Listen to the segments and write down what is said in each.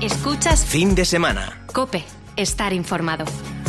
Escuchas Fin de Semana. COPE. Estar informado.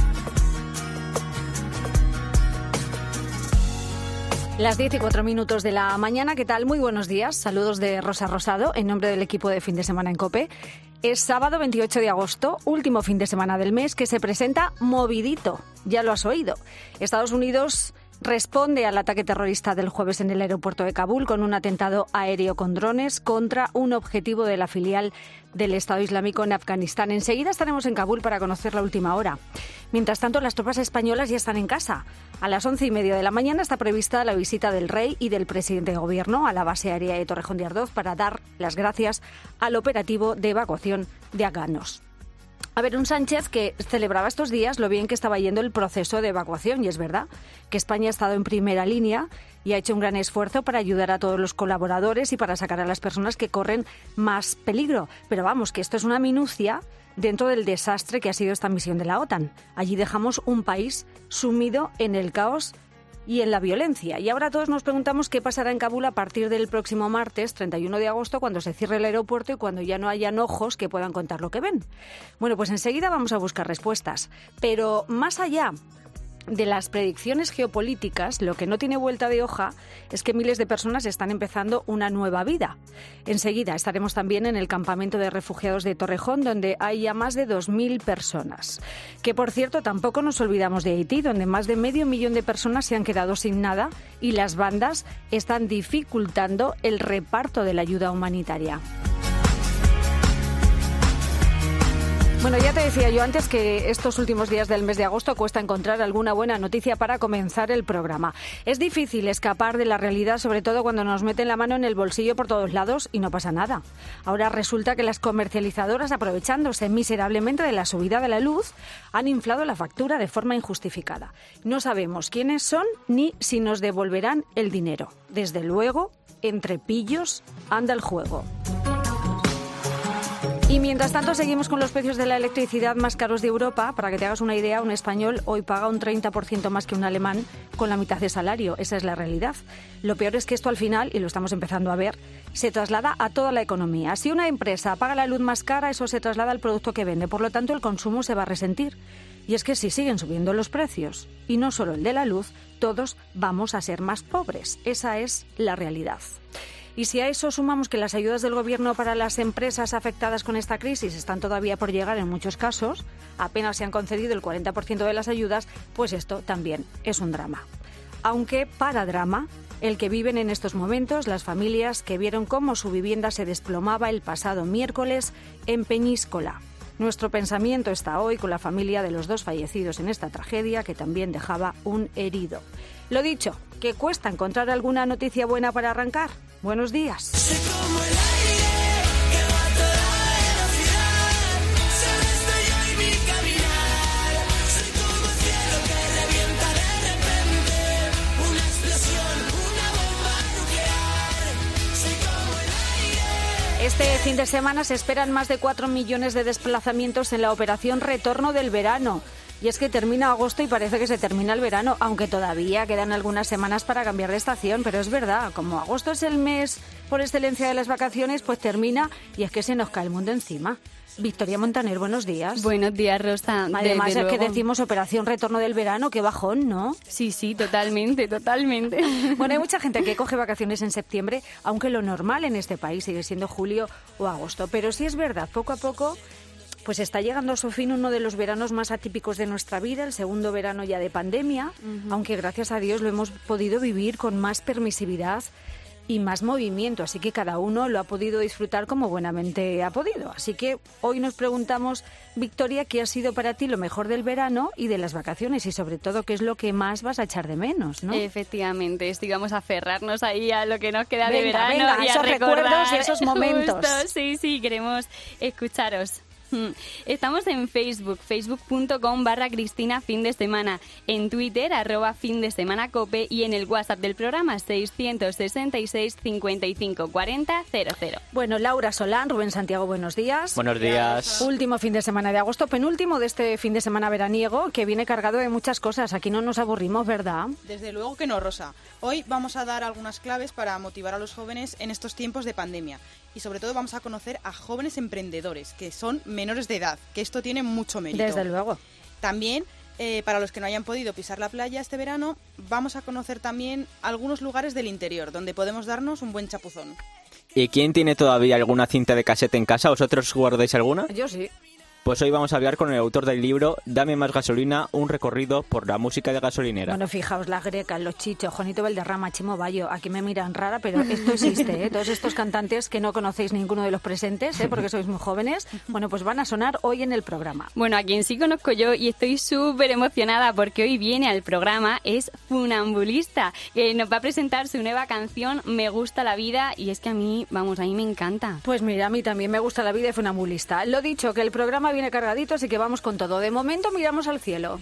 Las 10:04 de la mañana, ¿qué tal? Muy buenos días. Saludos de Rosa Rosado, en nombre del equipo de Fin de Semana en COPE. Es sábado 28 de agosto, último fin de semana del mes, que se presenta movidito. Ya lo has oído. Estados Unidos responde al ataque terrorista del jueves en el aeropuerto de Kabul con un atentado aéreo con drones contra un objetivo de la filial del Estado Islámico en Afganistán. Enseguida estaremos en Kabul para conocer la última hora. Mientras tanto, las tropas españolas ya están en casa. A las 11:30 de la mañana está prevista la visita del rey y del presidente de gobierno a la base aérea de Torrejón de Ardoz para dar las gracias al operativo de evacuación de afganos. A ver, un Sánchez que celebraba estos días lo bien que estaba yendo el proceso de evacuación, y es verdad que España ha estado en primera línea y ha hecho un gran esfuerzo para ayudar a todos los colaboradores y para sacar a las personas que corren más peligro. Pero vamos, que esto es una minucia dentro del desastre que ha sido esta misión de la OTAN. Allí dejamos un país sumido en el caos y en la violencia. Y ahora todos nos preguntamos qué pasará en Kabul a partir del próximo martes, 31 de agosto, cuando se cierre el aeropuerto y cuando ya no hayan ojos que puedan contar lo que ven. Bueno, pues enseguida vamos a buscar respuestas. Pero más allá de las predicciones geopolíticas, lo que no tiene vuelta de hoja es que miles de personas están empezando una nueva vida. Enseguida estaremos también en el campamento de refugiados de Torrejón, donde hay ya más de 2.000 personas. Que, por cierto, tampoco nos olvidamos de Haití, donde más de 500.000 de personas se han quedado sin nada y las bandas están dificultando el reparto de la ayuda humanitaria. Bueno, ya te decía yo antes que estos últimos días del mes de agosto cuesta encontrar alguna buena noticia para comenzar el programa. Es difícil escapar de la realidad, sobre todo cuando nos meten la mano en el bolsillo por todos lados y no pasa nada. Ahora resulta que las comercializadoras, aprovechándose miserablemente de la subida de la luz, han inflado la factura de forma injustificada. No sabemos quiénes son ni si nos devolverán el dinero. Desde luego, entre pillos anda el juego. Y mientras tanto seguimos con los precios de la electricidad más caros de Europa. Para que te hagas una idea, un español hoy paga un 30% más que un alemán con la mitad de salario. Esa es la realidad. Lo peor es que esto al final, y lo estamos empezando a ver, se traslada a toda la economía. Si una empresa paga la luz más cara, eso se traslada al producto que vende. Por lo tanto, el consumo se va a resentir. Y es que si siguen subiendo los precios, y no solo el de la luz, todos vamos a ser más pobres. Esa es la realidad. Y si a eso sumamos que las ayudas del Gobierno para las empresas afectadas con esta crisis están todavía por llegar en muchos casos, apenas se han concedido el 40% de las ayudas, pues esto también es un drama. Aunque para drama, el que viven en estos momentos las familias que vieron cómo su vivienda se desplomaba el pasado miércoles en Peñíscola. Nuestro pensamiento está hoy con la familia de los 2 fallecidos en esta tragedia, que también dejaba un herido. Lo dicho, que cuesta encontrar alguna noticia buena para arrancar. Buenos días. Soy como el aire que va a toda velocidad, se destelló y mi caminar. Soy como el cielo que revienta de repente, una explosión, una bomba nuclear. Soy como el aire. Este fin de semana se esperan más de 4 millones de desplazamientos en la operación Retorno del Verano. Y es que termina agosto y parece que se termina el verano, aunque todavía quedan algunas semanas para cambiar de estación. Pero es verdad, como agosto es el mes por excelencia de las vacaciones, pues termina y es que se nos cae el mundo encima. Victoria Montaner, buenos días. Buenos días, Rosa. Además Desde es que luego. decimos operación Retorno del Verano, qué bajón, ¿no? Sí, totalmente. Bueno, hay mucha gente que coge vacaciones en septiembre, aunque lo normal en este país sigue siendo julio o agosto. Pero sí es verdad, poco a poco pues está llegando a su fin uno de los veranos más atípicos de nuestra vida, el segundo verano ya de pandemia, aunque gracias a Dios lo hemos podido vivir con más permisividad y más movimiento, así que cada uno lo ha podido disfrutar como buenamente ha podido. Así que hoy nos preguntamos, Victoria, ¿qué ha sido para ti lo mejor del verano y de las vacaciones? Y sobre todo, ¿qué es lo que más vas a echar de menos, ¿no? Efectivamente, esto, y vamos a aferrarnos ahí a lo que nos queda de Venga, verano y a esos recordar recuerdos y esos momentos. Justo, sí, queremos escucharos. Estamos en Facebook, facebook.com/Cristina Fin de Semana, en Twitter, @FinDeSemanaCope y en el WhatsApp del programa 666 55 40 00. Bueno, Laura Solán, Rubén Santiago, buenos días. Buenos días. Último fin de semana de agosto, penúltimo de este fin de semana veraniego, que viene cargado de muchas cosas. Aquí no nos aburrimos, ¿verdad? Desde luego que no, Rosa. Hoy vamos a dar algunas claves para motivar a los jóvenes en estos tiempos de pandemia. Y sobre todo vamos a conocer a jóvenes emprendedores, que son menores de edad, que esto tiene mucho mérito. Desde luego. También, para los que no hayan podido pisar la playa este verano, vamos a conocer también algunos lugares del interior, donde podemos darnos un buen chapuzón. ¿Y quién tiene todavía alguna cinta de casete en casa? ¿Vosotros guardáis alguna? Yo sí. Pues hoy vamos a hablar con el autor del libro Dame más gasolina, un recorrido por la música de gasolinera. Bueno, fijaos, las grecas, los Chichos, Juanito Valderrama, Chimo Bayo, aquí me miran rara, pero esto existe, ¿eh? Todos estos cantantes que no conocéis ninguno de los presentes, porque sois muy jóvenes, bueno, pues van a sonar hoy en el programa. Bueno, a quien sí conozco yo y estoy súper emocionada porque hoy viene al programa es Funambulista, que nos va a presentar su nueva canción Me gusta la vida, y es que a mí me encanta. Pues mira, a mí también me gusta la vida de Funambulista. Lo dicho, que el programa viene cargadito, así que vamos con todo. De momento miramos al cielo.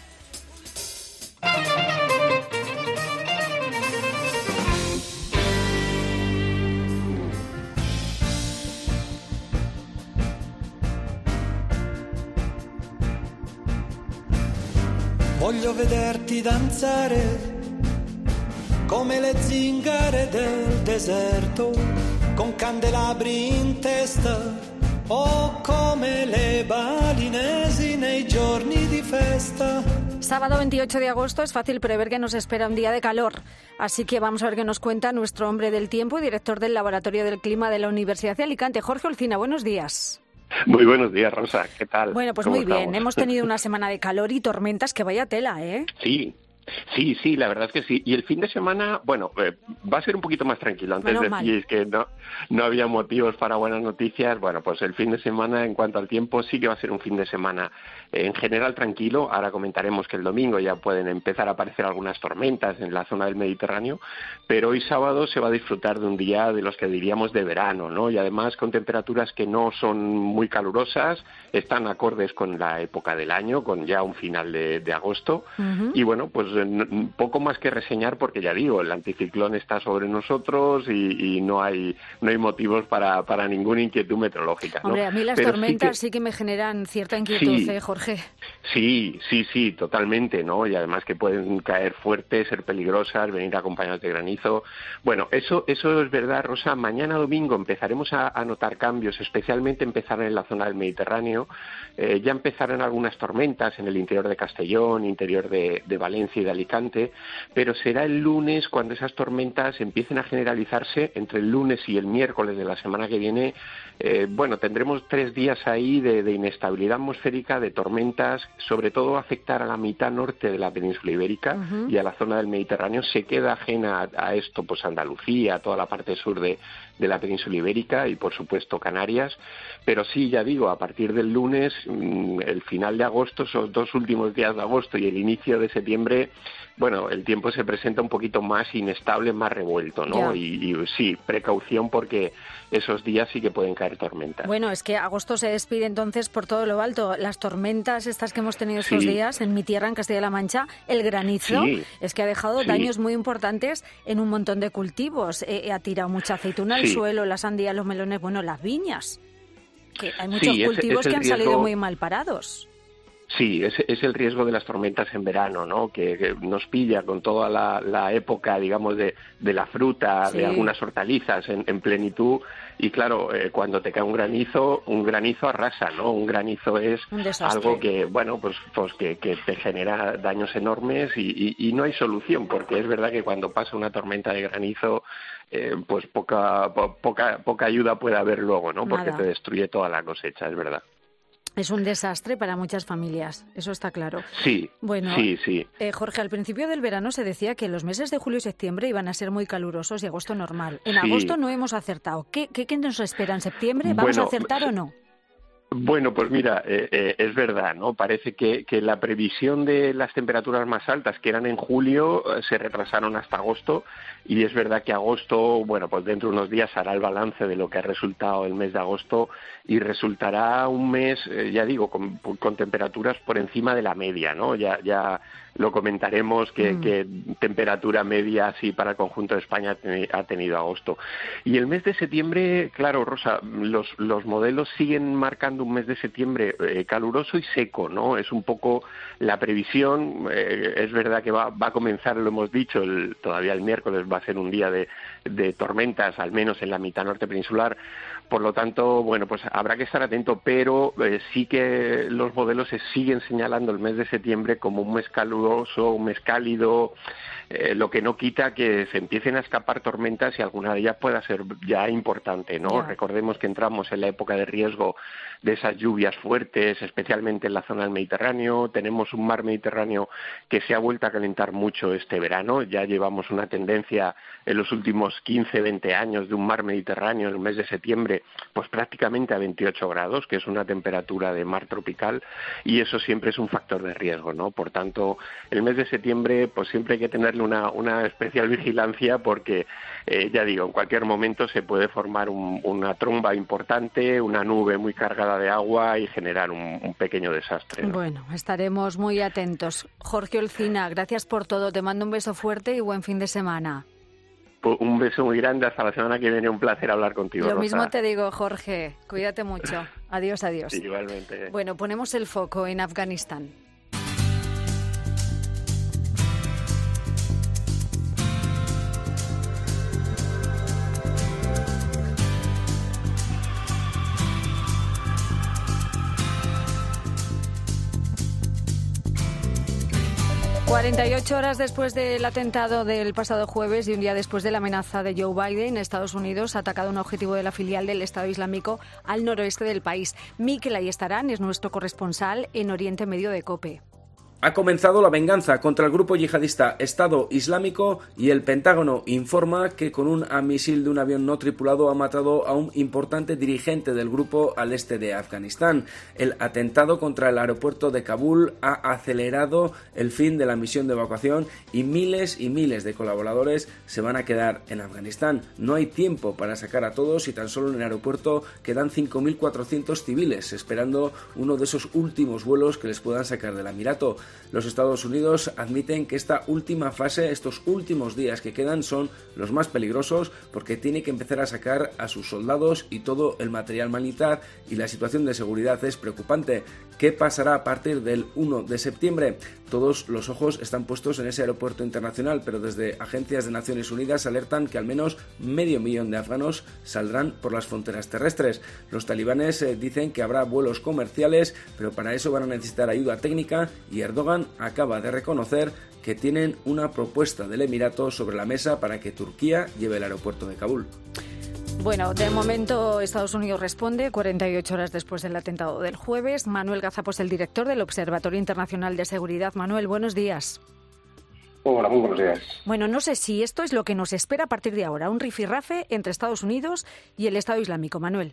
Voglio vederti danzare come le zingare del deserto, con candelabri in testa o come le balinesi nei giorni di festa. Sábado 28 de agosto es fácil prever que nos espera un día de calor, así que vamos a ver qué nos cuenta nuestro hombre del tiempo y director del Laboratorio del Clima de la Universidad de Alicante, Jorge Olcina. Buenos días. Muy buenos días, Rosa. ¿Qué tal? Bueno, pues ¿Cómo muy bien. estamos? Hemos tenido una semana de calor y tormentas que vaya tela, ¿eh? Sí, la verdad es que sí. Y el fin de semana, bueno, va a ser un poquito más tranquilo. Antes Menos mal. decíais que no había motivos para buenas noticias. Bueno, pues el fin de semana, en cuanto al tiempo, sí que va a ser un fin de semana en general tranquilo. Ahora comentaremos que el domingo ya pueden empezar a aparecer algunas tormentas en la zona del Mediterráneo, pero hoy sábado se va a disfrutar de un día de los que diríamos de verano, ¿no? Y además con temperaturas que no son muy calurosas, están acordes con la época del año, con ya un final de agosto. Uh-huh. Y bueno, pues poco más que reseñar, porque ya digo, el anticiclón está sobre nosotros y no hay motivos para ninguna inquietud meteorológica, ¿no? Hombre, a mí las Pero tormentas sí que me generan cierta inquietud, Sí. Jorge. Sí, totalmente, ¿no? Y además que pueden caer fuertes, ser peligrosas, venir acompañadas de granizo. Bueno, eso es verdad, Rosa. Mañana domingo empezaremos a notar cambios, especialmente empezarán en la zona del Mediterráneo. Ya empezarán algunas tormentas en el interior de Castellón, interior de Valencia y de Alicante, pero será el lunes cuando esas tormentas empiecen a generalizarse. Entre el lunes y el miércoles de la semana que viene, tendremos 3 días ahí de inestabilidad atmosférica, de tormentas, sobre todo afectar a la mitad norte de la península ibérica. Uh-huh. Y a la zona del Mediterráneo. Se queda ajena a esto pues Andalucía, toda la parte sur de la península ibérica y por supuesto Canarias, pero sí, ya digo, a partir del lunes, el final de agosto, esos 2 últimos días de agosto y el inicio de septiembre, bueno, el tiempo se presenta un poquito más inestable, más revuelto, ¿no? Yeah. Y sí, precaución, porque esos días sí que pueden caer tormentas. Bueno, es que agosto se despide entonces por todo lo alto. Las tormentas estas que hemos tenido estos Sí. días en mi tierra, en Castilla-La Mancha, el granizo, Sí. es que ha dejado Sí. daños muy importantes en un montón de cultivos. Ha tirado mucha aceituna al Sí. suelo, la sandía, los melones, bueno, las viñas. Que hay muchos Sí, cultivos es el que han salido riesgo. muy mal parados. Sí, es el riesgo de las tormentas en verano, ¿no? Que nos pilla con toda la época, digamos, de la fruta, Sí. de algunas hortalizas en plenitud. Y claro, cuando te cae un granizo arrasa, ¿no? Un granizo es Un desastre. algo que, bueno, pues que te genera daños enormes y no hay solución, porque es verdad que cuando pasa una tormenta de granizo, pues poca ayuda puede haber luego, ¿no? Porque Nada. te destruye toda la cosecha, es verdad. Es un desastre para muchas familias, eso está claro. Sí, Bueno, sí. Jorge, al principio del verano se decía que los meses de julio y septiembre iban a ser muy calurosos y agosto normal. En Sí. agosto no hemos acertado. ¿Qué nos espera en septiembre? ¿Vamos a Bueno, acertar o no? Bueno, pues mira, es verdad, ¿no? Parece que la previsión de las temperaturas más altas, que eran en julio, se retrasaron hasta agosto, y es verdad que agosto, bueno, pues dentro de unos días hará el balance de lo que ha resultado el mes de agosto, y resultará un mes, ya digo, con temperaturas por encima de la media, ¿no? Ya lo comentaremos que temperatura media así para el conjunto de España ha tenido agosto. Y el mes de septiembre, claro, Rosa, los modelos siguen marcando un mes de septiembre caluroso y seco, ¿no? Es un poco la previsión. Es verdad que va a comenzar, lo hemos dicho, todavía el miércoles va a ser un día de tormentas, al menos en la mitad norte peninsular. Por lo tanto, bueno, pues habrá que estar atento, pero sí que los modelos se siguen señalando el mes de septiembre como un mes caluroso, un mes cálido, lo que no quita que se empiecen a escapar tormentas y alguna de ellas pueda ser ya importante, ¿no? Ya. Recordemos que entramos en la época de riesgo de esas lluvias fuertes, especialmente en la zona del Mediterráneo. Tenemos un mar Mediterráneo que se ha vuelto a calentar mucho este verano. Ya llevamos una tendencia en los últimos 15, 20 años de un mar Mediterráneo en el mes de septiembre, pues prácticamente a 28 grados, que es una temperatura de mar tropical, y eso siempre es un factor de riesgo, ¿no? Por tanto, el mes de septiembre, pues siempre hay que tenerle una especial vigilancia porque, ya digo, en cualquier momento se puede formar una tromba importante, una nube muy cargada de agua y generar un pequeño desastre, ¿no? Bueno, estaremos muy atentos. Jorge Olcina, gracias por todo. Te mando un beso fuerte y buen fin de semana. Un beso muy grande, hasta la semana que viene, un placer hablar contigo, Lo Rosa. mismo te digo, Jorge. Cuídate mucho. Adiós, adiós. Igualmente. Bueno, ponemos el foco en Afganistán. ...48 horas después del atentado del pasado jueves y un día después de la amenaza de Joe Biden, Estados Unidos ha atacado un objetivo de la filial del Estado Islámico al noroeste del país. Mikel Ayestarán es nuestro corresponsal en Oriente Medio de COPE. Ha comenzado la venganza contra el grupo yihadista Estado Islámico y el Pentágono informa que con un misil de un avión no tripulado ha matado a un importante dirigente del grupo al este de Afganistán. El atentado contra el aeropuerto de Kabul ha acelerado el fin de la misión de evacuación y miles de colaboradores se van a quedar en Afganistán. No hay tiempo para sacar a todos y tan solo en el aeropuerto quedan 5.400 civiles esperando uno de esos últimos vuelos que les puedan sacar del Emirato. Los Estados Unidos admiten que esta última fase, estos últimos días que quedan, son los más peligrosos porque tiene que empezar a sacar a sus soldados y todo el material militar y la situación de seguridad es preocupante. ¿Qué pasará a partir del 1 de septiembre? Todos los ojos están puestos en ese aeropuerto internacional, pero desde agencias de Naciones Unidas alertan que al menos 500.000 de afganos saldrán por las fronteras terrestres. Los talibanes dicen que habrá vuelos comerciales, pero para eso van a necesitar ayuda técnica y Erdogan acaba de reconocer que tienen una propuesta del Emirato sobre la mesa para que Turquía lleve el aeropuerto de Kabul. Bueno, de momento Estados Unidos responde 48 horas después del atentado del jueves. Manuel Gazapos, el director del Observatorio Internacional de Seguridad. Manuel, buenos días. Hola, muy buenos días. Bueno, no sé si esto es lo que nos espera a partir de ahora, un rifirrafe entre Estados Unidos y el Estado Islámico. Manuel.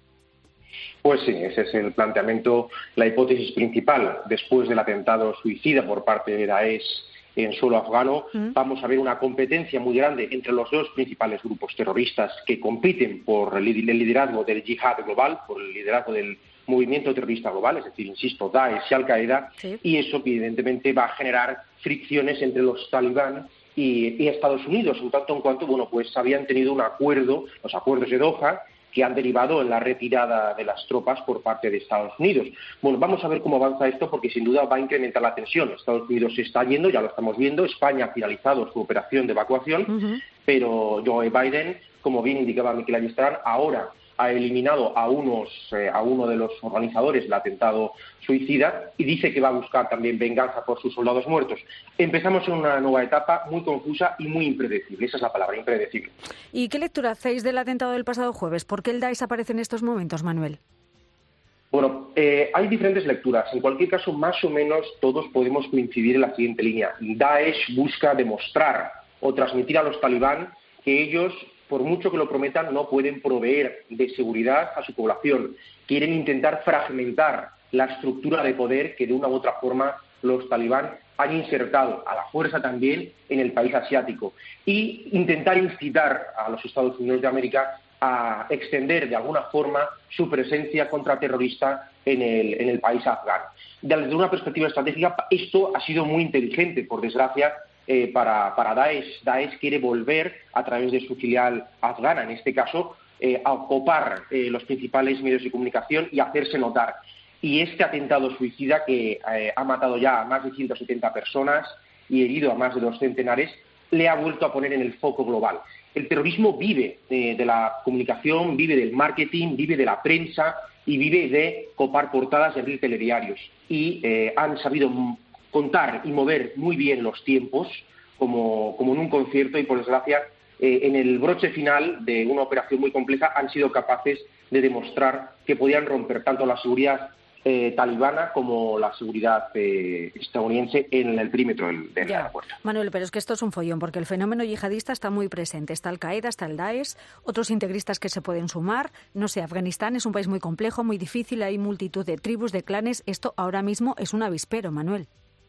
Pues sí, ese es el planteamiento, la hipótesis principal. Después del atentado suicida por parte de Daesh en suelo afgano, vamos a ver una competencia muy grande entre los dos principales grupos terroristas que compiten por el liderazgo del yihad global, por el liderazgo del movimiento terrorista global, es decir, insisto, Daesh y Al-Qaeda, sí. Y eso evidentemente va a generar fricciones entre los talibán y Estados Unidos, en tanto en cuanto, bueno, pues habían tenido un acuerdo, los acuerdos de Doha, que han derivado en la retirada de las tropas por parte de Estados Unidos. Bueno, vamos a ver cómo avanza esto porque sin duda va a incrementar la tensión. Estados Unidos se está yendo, ya lo estamos viendo, España ha finalizado su operación de evacuación, pero Joe Biden, como bien indicaba Mikel Ayestarán, ahora ha eliminado a uno de los organizadores del atentado suicida y dice que va a buscar también venganza por sus soldados muertos. Empezamos en una nueva etapa muy confusa y muy impredecible. Esa es la palabra, impredecible. ¿Y qué lectura hacéis del atentado del pasado jueves? ¿Por qué el Daesh aparece en estos momentos, Manuel? Bueno, hay diferentes lecturas. En cualquier caso, más o menos todos podemos coincidir en la siguiente línea. Daesh busca demostrar o transmitir a los talibán que ellos por mucho que lo prometan, no pueden proveer de seguridad a su población. Quieren intentar fragmentar la estructura de poder que de una u otra forma los talibán han insertado a la fuerza también en el país asiático y intentar incitar a los Estados Unidos de América a extender de alguna forma su presencia contraterrorista en el país afgano. Desde una perspectiva estratégica, esto ha sido muy inteligente, por desgracia, para Daesh. Daesh quiere volver, a través de su filial afgana, en este caso, a ocupar los principales medios de comunicación y hacerse notar. Y este atentado suicida, que ha matado ya a más de 170 personas y herido a más de 2 centenares, le ha vuelto a poner en el foco global. El terrorismo vive de la comunicación, vive del marketing, vive de la prensa y vive de copar portadas y abrir telediarios. Y han sabido contar y mover muy bien los tiempos, como en un concierto, y por desgracia, en el broche final de una operación muy compleja han sido capaces de demostrar que podían romper tanto la seguridad talibana como la seguridad estadounidense en el perímetro del aeropuerto. Manuel, pero es que esto es un follón, porque el fenómeno yihadista está muy presente. Está Al-Qaeda, está el Daesh, otros integristas que se pueden sumar. No sé, Afganistán es un país muy complejo, muy difícil, hay multitud de tribus, de clanes. Esto ahora mismo es un avispero, Manuel.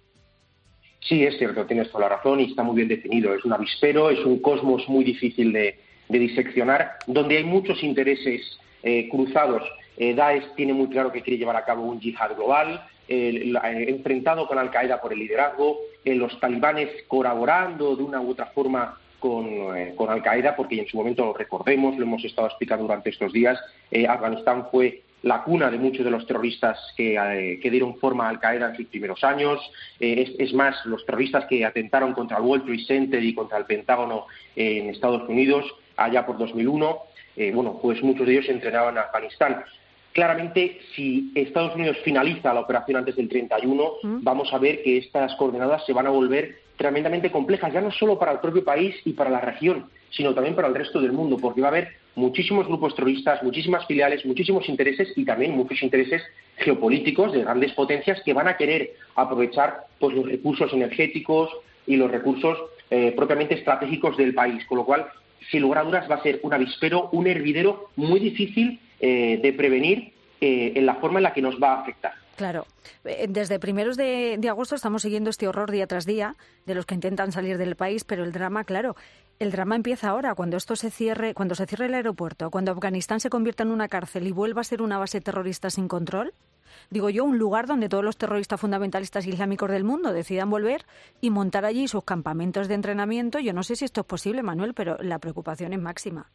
Sí, es cierto, tienes toda la razón y está muy bien definido. Es un avispero, es un cosmos muy difícil de diseccionar, donde hay muchos intereses cruzados. Daesh tiene muy claro que quiere llevar a cabo un yihad global, enfrentado con Al-Qaeda por el liderazgo, los talibanes colaborando de una u otra forma con Al-Qaeda, porque en su momento, recordemos, lo hemos estado explicando durante estos días, Afganistán fue la cuna de muchos de los terroristas que dieron forma a Al-Qaeda en sus primeros años. Es más, los terroristas que atentaron contra el World Trade Center y contra el Pentágono en Estados Unidos allá por 2001, pues muchos de ellos se entrenaban en Afganistán. Claramente, si Estados Unidos finaliza la operación antes del 31, vamos a ver que estas coordenadas se van a volver tremendamente complejas, ya no solo para el propio país y para la región, sino también para el resto del mundo, porque va a haber muchísimos grupos terroristas, muchísimas filiales, muchísimos intereses y también muchos intereses geopolíticos de grandes potencias que van a querer aprovechar pues los recursos energéticos y los recursos propiamente estratégicos del país, con lo cual, sin lugar a dudas, va a ser un avispero, un hervidero muy difícil de prevenir en la forma en la que nos va a afectar. Claro. Desde primeros de agosto estamos siguiendo este horror día tras día de los que intentan salir del país, pero el drama, claro, el drama empieza ahora, cuando se cierre el aeropuerto, cuando Afganistán se convierta en una cárcel y vuelva a ser una base terrorista sin control. Digo yo, un lugar donde todos los terroristas fundamentalistas islámicos del mundo decidan volver y montar allí sus campamentos de entrenamiento. Yo no sé si esto es posible, Manuel, pero la preocupación es máxima.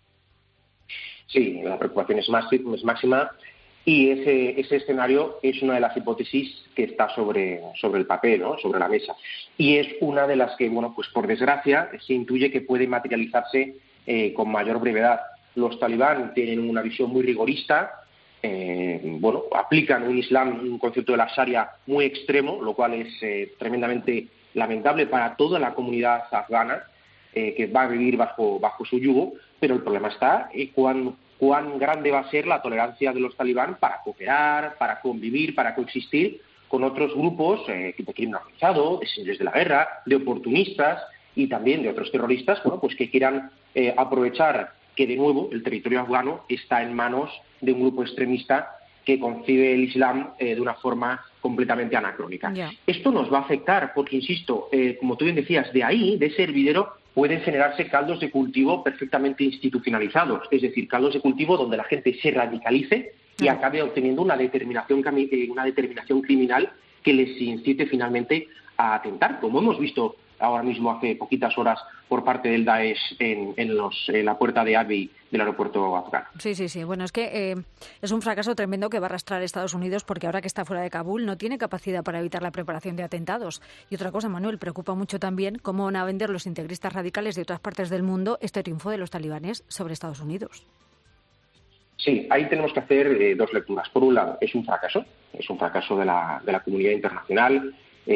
Sí, la preocupación es máxima. Y ese escenario es una de las hipótesis que está sobre el papel, ¿no? Sobre la mesa. Y es una de las que, pues por desgracia, se intuye que puede materializarse con mayor brevedad. Los talibán tienen una visión muy rigorista, aplican un concepto de la Sharia muy extremo, lo cual es tremendamente lamentable para toda la comunidad afgana que va a vivir bajo su yugo, pero el problema está cuán grande va a ser la tolerancia de los talibán para cooperar, para convivir, para coexistir con otros grupos de crimen organizado, de señores de la guerra, de oportunistas y también de otros terroristas, pues que quieran aprovechar que de nuevo el territorio afgano está en manos de un grupo extremista que concibe el Islam de una forma completamente anacrónica. Yeah. Esto nos va a afectar porque, insisto, como tú bien decías, de ese hervidero pueden generarse caldos de cultivo perfectamente institucionalizados, es decir, caldos de cultivo donde la gente se radicalice y acabe obteniendo una determinación criminal que les incite finalmente a atentar, como hemos visto ahora mismo hace poquitas horas por parte del Daesh en la puerta de Abbey del aeropuerto afgano. Sí. Bueno, es que es un fracaso tremendo que va a arrastrar a Estados Unidos porque ahora que está fuera de Kabul no tiene capacidad para evitar la preparación de atentados. Y otra cosa, Manuel, preocupa mucho también cómo van a vender los integristas radicales de otras partes del mundo este triunfo de los talibanes sobre Estados Unidos. Sí, ahí tenemos que hacer dos lecturas. Por un lado, es un fracaso de la comunidad internacional.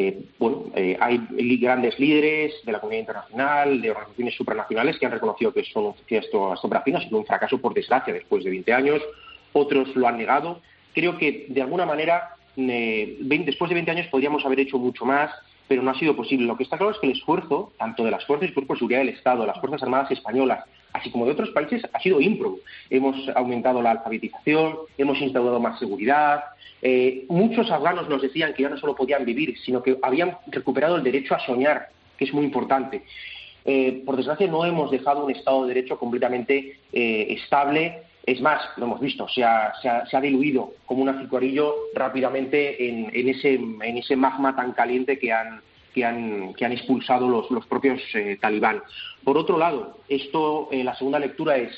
Hay grandes líderes de la comunidad internacional, de organizaciones supranacionales que han reconocido que esta operación ha sido un fracaso, por desgracia, después de 20 años. Otros lo han negado. Creo que, de alguna manera, después de 20 años podríamos haber hecho mucho más pero no ha sido posible. Lo que está claro es que el esfuerzo, tanto de las fuerzas y cuerpos de seguridad del Estado, las Fuerzas Armadas españolas, así como de otros países, ha sido ímprobo. Hemos aumentado la alfabetización, hemos instaurado más seguridad. Muchos afganos nos decían que ya no solo podían vivir, sino que habían recuperado el derecho a soñar, que es muy importante. Por desgracia, no hemos dejado un Estado de Derecho completamente estable. Es más, lo hemos visto, se ha diluido como un azucarillo rápidamente en ese magma tan caliente que han expulsado los propios talibán. Por otro lado, la segunda lectura es: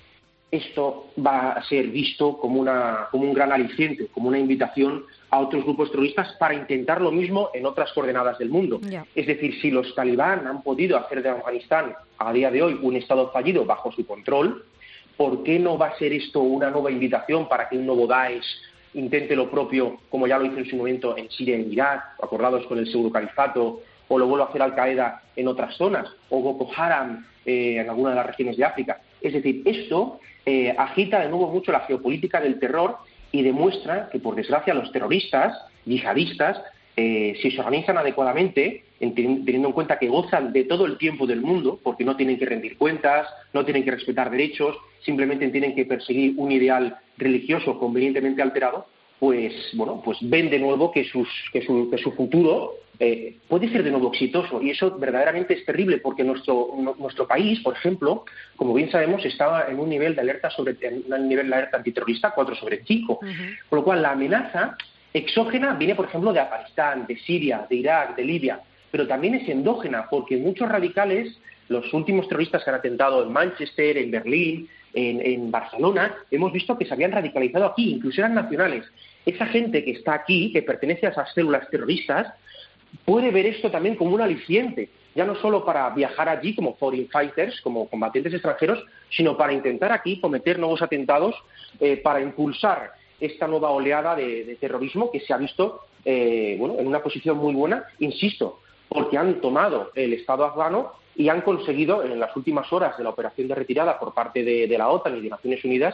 esto va a ser visto como un gran aliciente, como una invitación a otros grupos terroristas para intentar lo mismo en otras coordenadas del mundo. Yeah. Es decir, si los talibán han podido hacer de Afganistán a día de hoy un Estado fallido bajo su control, ¿por qué no va a ser esto una nueva invitación para que un nuevo Daesh intente lo propio, como ya lo hizo en su momento en Siria y en Irak, acordados con el pseudocalifato, o lo vuelva a hacer Al-Qaeda en otras zonas, o Boko Haram en alguna de las regiones de África? Es decir, esto agita de nuevo mucho la geopolítica del terror y demuestra que, por desgracia, los terroristas, yihadistas, si se organizan adecuadamente, teniendo en cuenta que gozan de todo el tiempo del mundo, porque no tienen que rendir cuentas, no tienen que respetar derechos, simplemente tienen que perseguir un ideal religioso convenientemente alterado, pues ven de nuevo que su futuro puede ser de nuevo exitoso, y eso verdaderamente es terrible, porque nuestro país, por ejemplo, como bien sabemos, estaba en un nivel de alerta antiterrorista 4/5, con lo cual la amenaza exógena viene, por ejemplo, de Afganistán, de Siria, de Irak, de Libia, pero también es endógena, porque muchos radicales, los últimos terroristas que han atentado en Manchester, en Berlín, en Barcelona, hemos visto que se habían radicalizado aquí, incluso eran nacionales. Esa gente que está aquí, que pertenece a esas células terroristas, puede ver esto también como un aliciente, ya no solo para viajar allí como foreign fighters, como combatientes extranjeros, sino para intentar aquí cometer nuevos atentados, para impulsar esta nueva oleada de terrorismo que se ha visto en una posición muy buena, insisto, porque han tomado el Estado afgano y han conseguido, en las últimas horas de la operación de retirada por parte de la OTAN y de Naciones Unidas,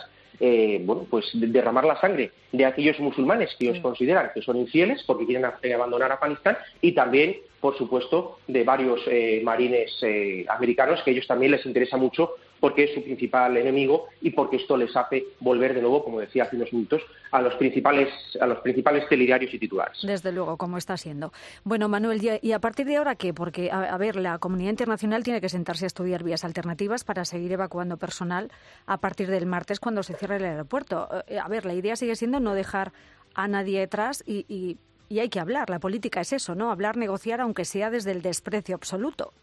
derramar la sangre de aquellos musulmanes que ellos consideran que son infieles porque quieren abandonar Afganistán, y también, por supuesto, de varios marines americanos, que a ellos también les interesa mucho porque es su principal enemigo y porque esto les hace volver de nuevo, como decía hace unos minutos, a los principales telediarios y titulares. Desde luego, como está siendo. Bueno, Manuel, ¿y a partir de ahora qué? Porque, a ver, la comunidad internacional tiene que sentarse a estudiar vías alternativas para seguir evacuando personal a partir del martes, cuando se cierre el aeropuerto. A ver, la idea sigue siendo no dejar a nadie detrás y hay que hablar. La política es eso, ¿no? Hablar, negociar, aunque sea desde el desprecio absoluto.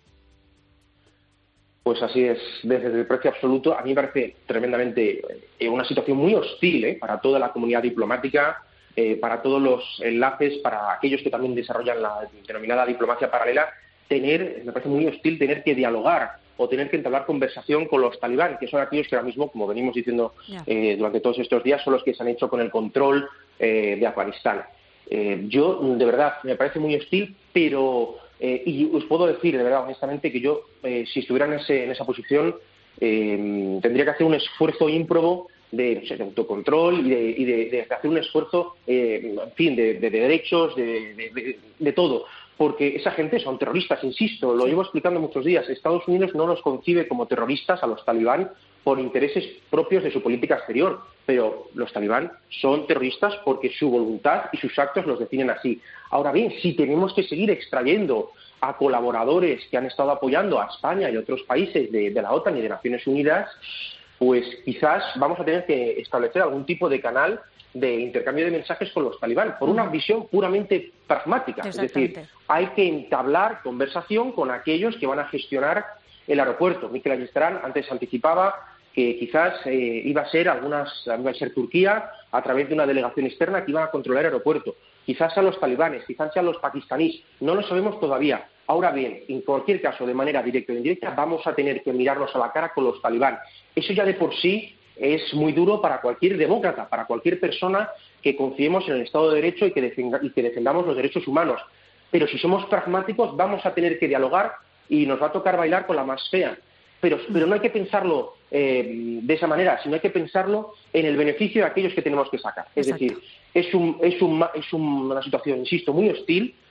Pues así es, desde el precio absoluto. A mí me parece tremendamente una situación muy hostil para toda la comunidad diplomática, para todos los enlaces, para aquellos que también desarrollan la denominada diplomacia paralela. Me parece muy hostil tener que dialogar o tener que entablar conversación con los talibán, que son aquellos que ahora mismo, como venimos diciendo durante todos estos días, son los que se han hecho con el control de Afganistán. Yo, de verdad, me parece muy hostil, pero... y os puedo decir, de verdad, honestamente, que yo, si estuviera en esa posición, tendría que hacer un esfuerzo ímprobo de autocontrol y de hacer un esfuerzo, de derechos, de todo. Porque esa gente son terroristas, insisto, lo llevo explicando muchos días. Estados Unidos no los concibe como terroristas a los talibán por intereses propios de su política exterior, pero los talibán son terroristas porque su voluntad y sus actos los definen así. Ahora bien, si tenemos que seguir extrayendo a colaboradores que han estado apoyando a España y a otros países de la OTAN y de Naciones Unidas, pues quizás vamos a tener que establecer algún tipo de canal de intercambio de mensajes con los talibán, por una visión puramente pragmática. Es decir, hay que entablar conversación con aquellos que van a gestionar el aeropuerto. Mikel Ayestarán antes anticipaba que quizás iba a ser Turquía a través de una delegación externa que iba a controlar el aeropuerto. Quizás sean los talibanes, quizás sean los pakistaníes, no lo sabemos todavía. Ahora bien, en cualquier caso, de manera directa o indirecta, vamos a tener que mirarnos a la cara con los talibán. Eso ya de por sí es muy duro para cualquier demócrata, para cualquier persona que confiemos en el Estado de Derecho y que defendamos los derechos humanos. Pero si somos pragmáticos, vamos a tener que dialogar y nos va a tocar bailar con la más fea. Pero no hay que pensarlo de esa manera, sino hay que pensarlo en el beneficio de aquellos que tenemos que sacar. Es decir, es una situación, insisto, muy hostil,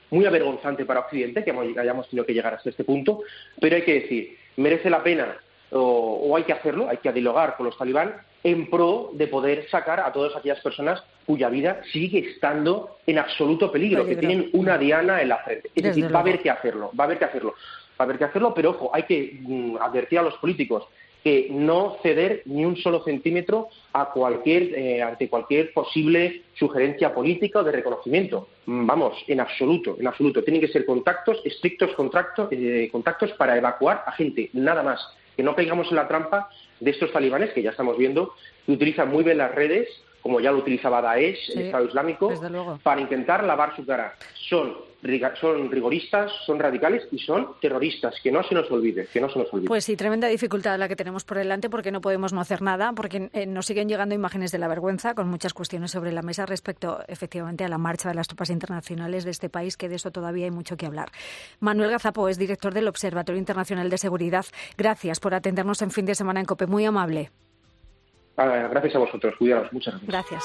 muy avergonzante para Occidente que hayamos tenido que llegar hasta este punto, pero hay que decir, merece la pena o hay que hacerlo, hay que dialogar con los talibán en pro de poder sacar a todas aquellas personas cuya vida sigue estando en absoluto peligro, que tienen una diana en la frente. Es decir, va a haber que hacerlo, pero ojo, hay que advertir a los políticos que no ceder ni un solo centímetro a ante cualquier posible sugerencia política o de reconocimiento. Vamos, en absoluto. Tienen que ser estrictos contactos para evacuar a gente, nada más. Que no caigamos en la trampa de estos talibanes que ya estamos viendo que utilizan muy bien las redes, como ya lo utilizaba Daesh, el Estado Islámico, para intentar lavar su cara. Son rigoristas, son radicales y son terroristas, que no se nos olvide. Pues sí, tremenda dificultad la que tenemos por delante porque no podemos no hacer nada, porque nos siguen llegando imágenes de la vergüenza con muchas cuestiones sobre la mesa respecto efectivamente a la marcha de las tropas internacionales de este país, que de eso todavía hay mucho que hablar. Manuel Gazapo es director del Observatorio Internacional de Seguridad. Gracias por atendernos en Fin de Semana en COPE, muy amable. Gracias a vosotros, cuidaros, muchas gracias.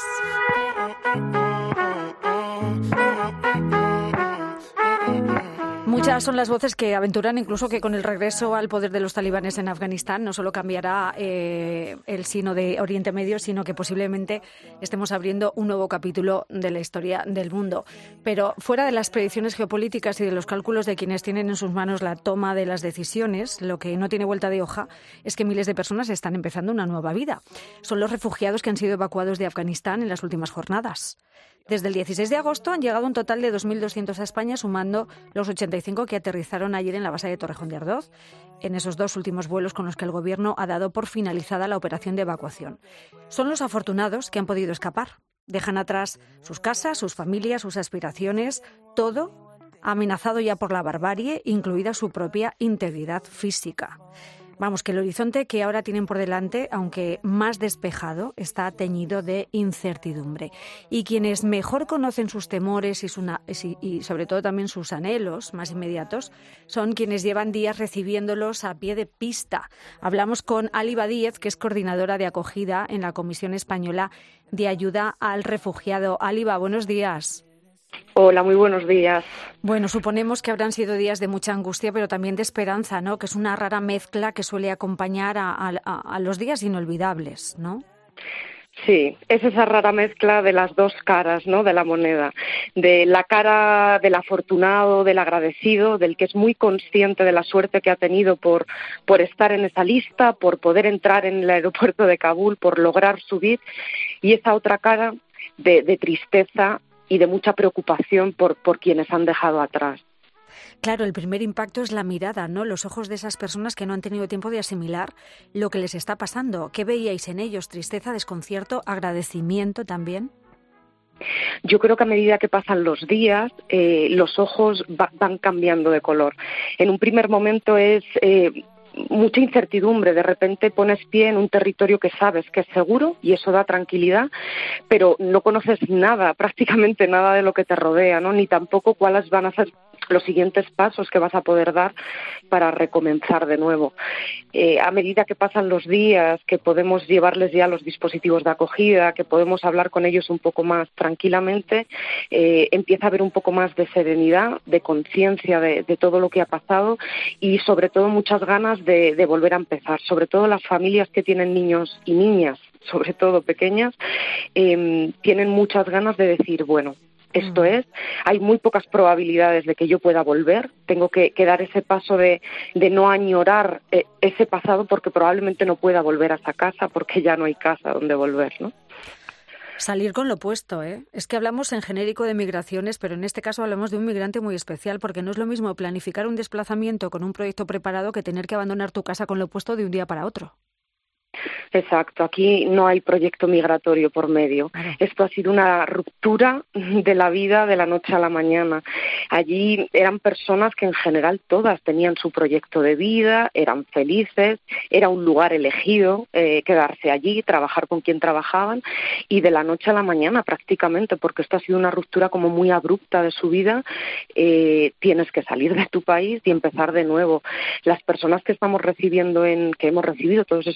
Muchas son las voces que aventuran incluso que con el regreso al poder de los talibanes en Afganistán no solo cambiará el signo de Oriente Medio, sino que posiblemente estemos abriendo un nuevo capítulo de la historia del mundo. Pero fuera de las predicciones geopolíticas y de los cálculos de quienes tienen en sus manos la toma de las decisiones, lo que no tiene vuelta de hoja es que miles de personas están empezando una nueva vida. Son los refugiados que han sido evacuados de Afganistán en las últimas jornadas. Desde el 16 de agosto han llegado un total de 2.200 a España, sumando los 85 que aterrizaron ayer en la base de Torrejón de Ardoz, en esos 2 últimos vuelos con los que el Gobierno ha dado por finalizada la operación de evacuación. Son los afortunados que han podido escapar. Dejan atrás sus casas, sus familias, sus aspiraciones, todo amenazado ya por la barbarie, incluida su propia integridad física. Vamos, que el horizonte que ahora tienen por delante, aunque más despejado, está teñido de incertidumbre. Y quienes mejor conocen sus temores y sobre todo también sus anhelos más inmediatos son quienes llevan días recibiéndolos a pie de pista. Hablamos con Aliba Díez, que es coordinadora de acogida en la Comisión Española de Ayuda al Refugiado. Aliba, buenos días. Hola, muy buenos días. Bueno, suponemos que habrán sido días de mucha angustia, pero también de esperanza, ¿no? Que es una rara mezcla que suele acompañar a los días inolvidables, ¿no? Sí, es esa rara mezcla de las dos caras, ¿no?, de la moneda, de la cara del afortunado, del agradecido, del que es muy consciente de la suerte que ha tenido por estar en esa lista, por poder entrar en el aeropuerto de Kabul, por lograr subir, y esa otra cara de tristeza y de mucha preocupación por quienes han dejado atrás. Claro, el primer impacto es la mirada, ¿no? Los ojos de esas personas que no han tenido tiempo de asimilar lo que les está pasando. ¿Qué veíais en ellos? ¿Tristeza, desconcierto, agradecimiento también? Yo creo que a medida que pasan los días, los ojos van cambiando de color. En un primer momento es mucha incertidumbre, de repente pones pie en un territorio que sabes que es seguro y eso da tranquilidad, pero no conoces nada, prácticamente nada de lo que te rodea, ¿no? Ni tampoco cuáles van a ser los siguientes pasos que vas a poder dar para recomenzar de nuevo. A medida que pasan los días, que podemos llevarles ya los dispositivos de acogida, que podemos hablar con ellos un poco más tranquilamente, empieza a haber un poco más de serenidad, de conciencia de todo lo que ha pasado y sobre todo muchas ganas de volver a empezar, sobre todo las familias que tienen niños y niñas, sobre todo pequeñas, tienen muchas ganas de decir, bueno, esto es, hay muy pocas probabilidades de que yo pueda volver, tengo que dar ese paso de no añorar ese pasado porque probablemente no pueda volver a esa casa porque ya no hay casa donde volver, ¿no? Salir con lo opuesto, ¿eh? Es que hablamos en genérico de migraciones, pero en este caso hablamos de un migrante muy especial porque no es lo mismo planificar un desplazamiento con un proyecto preparado que tener que abandonar tu casa con lo opuesto de un día para otro. Exacto, aquí no hay proyecto migratorio por medio. Esto ha sido una ruptura de la vida de la noche a la mañana. Allí eran personas que en general todas tenían su proyecto de vida, eran felices, era un lugar elegido, quedarse allí, trabajar con quien trabajaban y de la noche a la mañana prácticamente, porque esto ha sido una ruptura como muy abrupta de su vida, tienes que salir de tu país y empezar de nuevo. Las personas que estamos recibiendo que hemos recibido todos estos días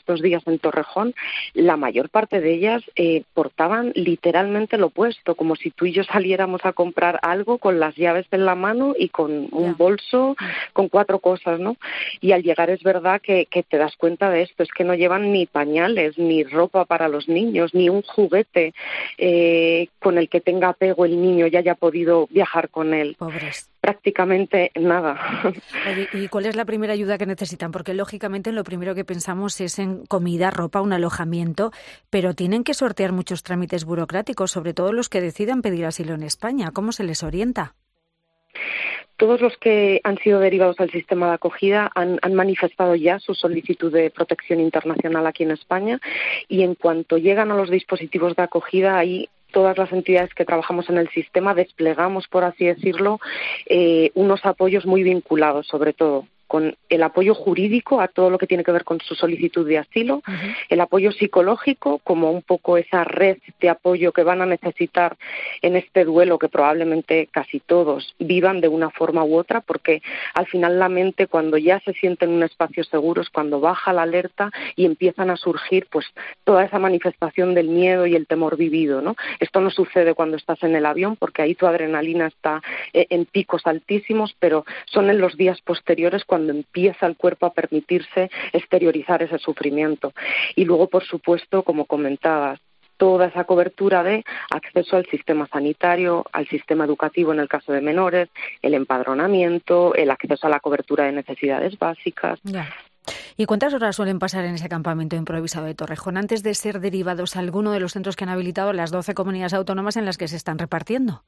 en Torrejón, la mayor parte de ellas portaban literalmente lo opuesto, como si tú y yo saliéramos a comprar algo con las llaves en la mano y con un bolso con 4 cosas, ¿no? Y al llegar es verdad que te das cuenta de esto, es que no llevan ni pañales, ni ropa para los niños, ni un juguete con el que tenga apego el niño y haya podido viajar con él. Pobres. Prácticamente nada. Oye, ¿y cuál es la primera ayuda que necesitan? Porque lógicamente lo primero que pensamos es en comida, ropa, un alojamiento, pero tienen que sortear muchos trámites burocráticos, sobre todo los que decidan pedir asilo en España. ¿Cómo se les orienta? Todos los que han sido derivados al sistema de acogida han manifestado ya su solicitud de protección internacional aquí en España, y en cuanto llegan a los dispositivos de acogida, ahí todas las entidades que trabajamos en el sistema desplegamos, por así decirlo, unos apoyos muy vinculados, sobre todo con el apoyo jurídico a todo lo que tiene que ver con su solicitud de asilo, el apoyo psicológico, como un poco esa red de apoyo que van a necesitar en este duelo que probablemente casi todos vivan de una forma u otra, porque al final la mente, cuando ya se siente en un espacio seguro, es cuando baja la alerta y empiezan a surgir pues toda esa manifestación del miedo y el temor vivido, ¿no? Esto no sucede cuando estás en el avión, porque ahí tu adrenalina está en picos altísimos, pero son en los días posteriores cuando empieza el cuerpo a permitirse exteriorizar ese sufrimiento. Y luego, por supuesto, como comentabas, toda esa cobertura de acceso al sistema sanitario, al sistema educativo en el caso de menores, el empadronamiento, el acceso a la cobertura de necesidades básicas. Ya. ¿Y cuántas horas suelen pasar en ese campamento improvisado de Torrejón antes de ser derivados a alguno de los centros que han habilitado las 12 comunidades autónomas en las que se están repartiendo?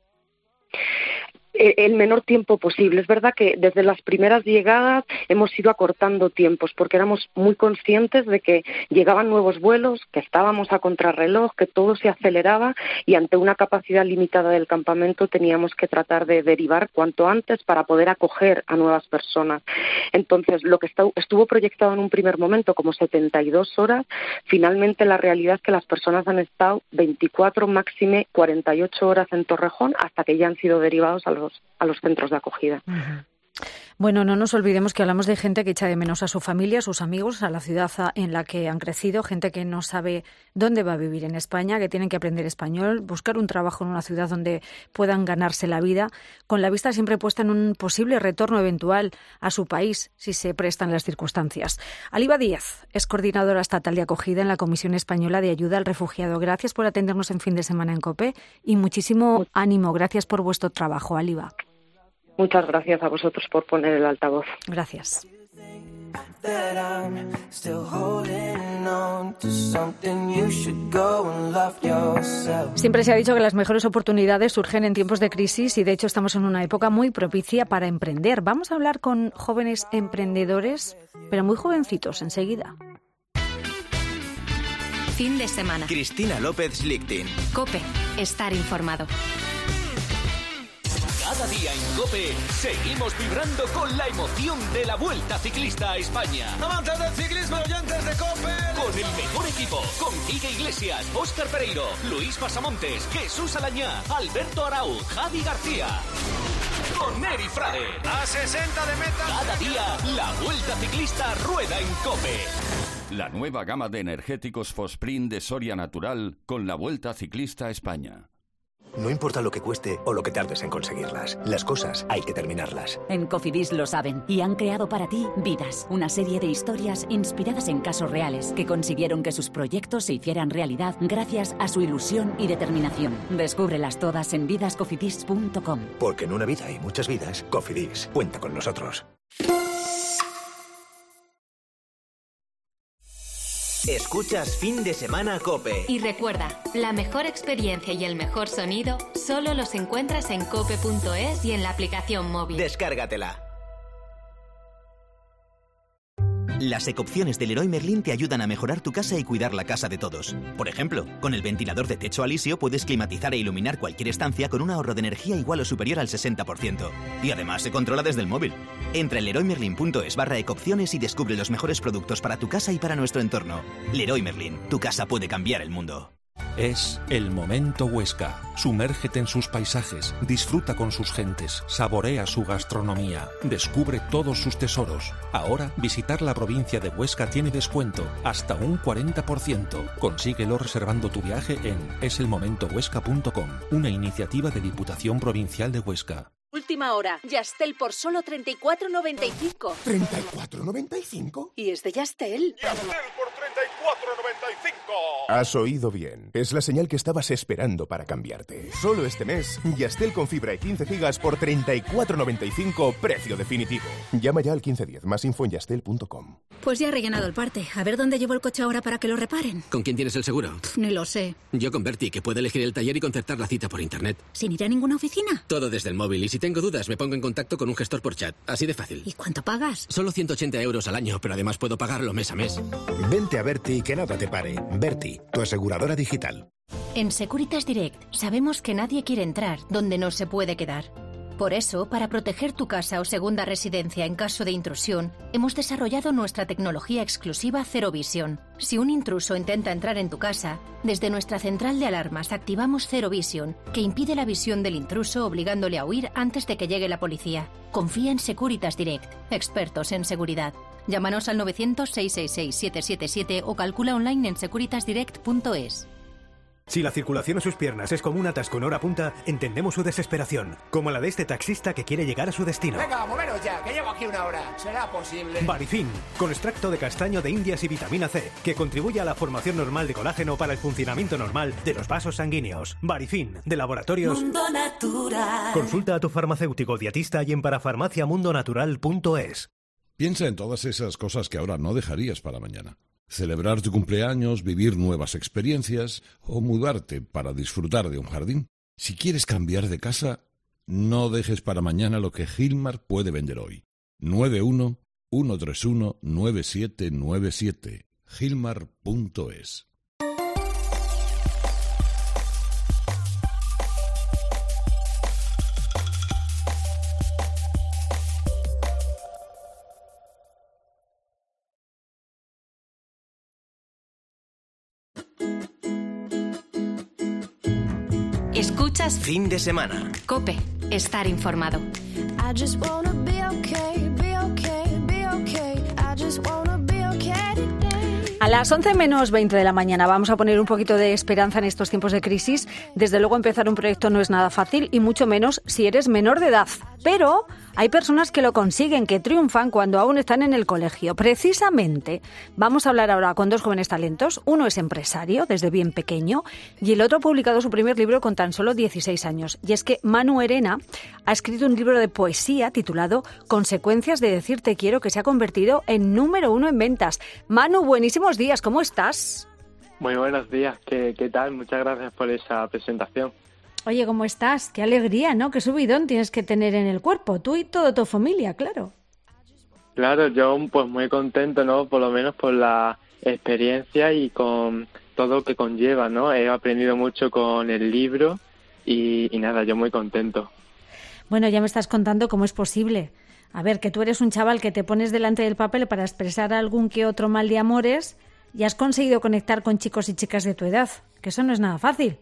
El menor tiempo posible. Es verdad que desde las primeras llegadas hemos ido acortando tiempos, porque éramos muy conscientes de que llegaban nuevos vuelos, que estábamos a contrarreloj, que todo se aceleraba, y ante una capacidad limitada del campamento teníamos que tratar de derivar cuanto antes para poder acoger a nuevas personas. Entonces, lo que estuvo proyectado en un primer momento como 72 horas, finalmente la realidad es que las personas han estado 24, máxime 48 horas en Torrejón, hasta que ya han sido derivados a los centros de acogida. Bueno, no nos olvidemos que hablamos de gente que echa de menos a su familia, a sus amigos, a la ciudad en la que han crecido, gente que no sabe dónde va a vivir en España, que tienen que aprender español, buscar un trabajo en una ciudad donde puedan ganarse la vida, con la vista siempre puesta en un posible retorno eventual a su país, si se prestan las circunstancias. Aliva Díaz es coordinadora estatal de acogida en la Comisión Española de Ayuda al Refugiado. Gracias por atendernos en Fin de Semana en COPE y muchísimo ánimo. Gracias por vuestro trabajo, Aliva. Muchas gracias a vosotros por poner el altavoz. Gracias. Siempre se ha dicho que las mejores oportunidades surgen en tiempos de crisis y de hecho estamos en una época muy propicia para emprender. Vamos a hablar con jóvenes emprendedores, pero muy jovencitos enseguida. Fin de semana. Cristina López Lichtin. COPE. Estar informado. Cada día en COPE seguimos vibrando con la emoción de la Vuelta Ciclista a España. Amantes del ciclismo, oyentes de COPE. Con el mejor equipo, con Quique Iglesias, Óscar Pereiro, Luis Pasamontes, Jesús Alañá, Alberto Arau, Javi García. Con Eri Frade. A 60 de meta. Cada día la Vuelta Ciclista rueda en COPE. La nueva gama de energéticos Fosprint de Soria Natural con la Vuelta Ciclista a España. No importa lo que cueste o lo que tardes en conseguirlas, las cosas hay que terminarlas. En Cofidis lo saben y han creado para ti Vidas, una serie de historias inspiradas en casos reales que consiguieron que sus proyectos se hicieran realidad gracias a su ilusión y determinación. Descúbrelas todas en vidascofidis.com. Porque en una vida hay muchas vidas, Cofidis cuenta con nosotros. Escuchas Fin de Semana COPE. Y recuerda, la mejor experiencia y el mejor sonido solo los encuentras en cope.es y en la aplicación móvil. Descárgatela. Las ecopciones del Leroy Merlin te ayudan a mejorar tu casa y cuidar la casa de todos. Por ejemplo, con el ventilador de techo Alisio puedes climatizar e iluminar cualquier estancia con un ahorro de energía igual o superior al 60%. Y además se controla desde el móvil. Entra en leroymerlin.es/ecopciones y descubre los mejores productos para tu casa y para nuestro entorno. Leroy Merlin, tu casa puede cambiar el mundo. Es el Momento Huesca. Sumérgete en sus paisajes, disfruta con sus gentes, saborea su gastronomía, descubre todos sus tesoros. Ahora, visitar la provincia de Huesca tiene descuento, hasta un 40%. Consíguelo reservando tu viaje en eselmomentohuesca.com, una iniciativa de Diputación Provincial de Huesca. Última hora. Yastel por solo 34,95. ¿34,95? Y es de Yastel. ¡Yastel por 34,95! Has oído bien. Es la señal que estabas esperando para cambiarte. Solo este mes, Yastel con fibra y 15 gigas por 34,95, precio definitivo. Llama ya al 1510. Más info en yastel.com. Pues ya he rellenado el parte. A ver dónde llevo el coche ahora para que lo reparen. ¿Con quién tienes el seguro? Ni lo sé. Yo con Berti, que puede elegir el taller y concertar la cita por internet. ¿Sin ir a ninguna oficina? Todo desde el móvil. Y si tengo dudas, me pongo en contacto con un gestor por chat. Así de fácil. ¿Y cuánto pagas? Solo 180 euros al año, pero además puedo pagarlo mes a mes. Vente a Berti y que nada te pare. Berti, tu aseguradora digital. En Securitas Direct sabemos que nadie quiere entrar donde no se puede quedar. Por eso, para proteger tu casa o segunda residencia en caso de intrusión, hemos desarrollado nuestra tecnología exclusiva Zero Vision. Si un intruso intenta entrar en tu casa, desde nuestra central de alarmas activamos Zero Vision, que impide la visión del intruso obligándole a huir antes de que llegue la policía. Confía en Securitas Direct, expertos en seguridad. Llámanos al 900-666-777 o calcula online en securitasdirect.es. Si la circulación a sus piernas es como un atasco en hora punta, entendemos su desesperación, como la de este taxista que quiere llegar a su destino. Venga, moveros ya, que llevo aquí una hora. ¿Será posible? Barifin, con extracto de castaño de indias y vitamina C, que contribuye a la formación normal de colágeno para el funcionamiento normal de los vasos sanguíneos. Barifin, de Laboratorios Mundo Natural. Consulta a tu farmacéutico dietista y en parafarmaciamundonatural.es. Piensa en todas esas cosas que ahora no dejarías para mañana. Celebrar tu cumpleaños, vivir nuevas experiencias o mudarte para disfrutar de un jardín. Si quieres cambiar de casa, no dejes para mañana lo que Gilmar puede vender hoy. 91-131-9797. Gilmar.es. Escuchas Fin de semana. COPE. Estar informado. I just wanna be okay, be okay, be okay. I just wanna be okay today. A las 11 menos 20 de la mañana vamos a poner un poquito de esperanza en estos tiempos de crisis. Desde luego empezar un proyecto no es nada fácil y mucho menos si eres menor de edad. Pero hay personas que lo consiguen, que triunfan cuando aún están en el colegio. Precisamente vamos a hablar ahora con dos jóvenes talentos. Uno es empresario desde bien pequeño y el otro ha publicado su primer libro con tan solo 16 años. Y es que Manu Erena ha escrito un libro de poesía titulado Consecuencias de decir te quiero, que se ha convertido en número 1 en ventas. Manu, buenísimos días, ¿cómo estás? Muy buenos días, ¿qué tal? Muchas gracias por esa presentación. Oye, ¿cómo estás? Qué alegría, ¿no? Qué subidón tienes que tener en el cuerpo, tú y toda tu familia, claro. Claro, yo pues muy contento, ¿no? Por lo menos por la experiencia y con todo lo que conlleva, ¿no? He aprendido mucho con el libro y nada, yo muy contento. Bueno, ya me estás contando cómo es posible. A ver, que tú eres un chaval que te pones delante del papel para expresar algún que otro mal de amores y has conseguido conectar con chicos y chicas de tu edad, que eso no es nada fácil.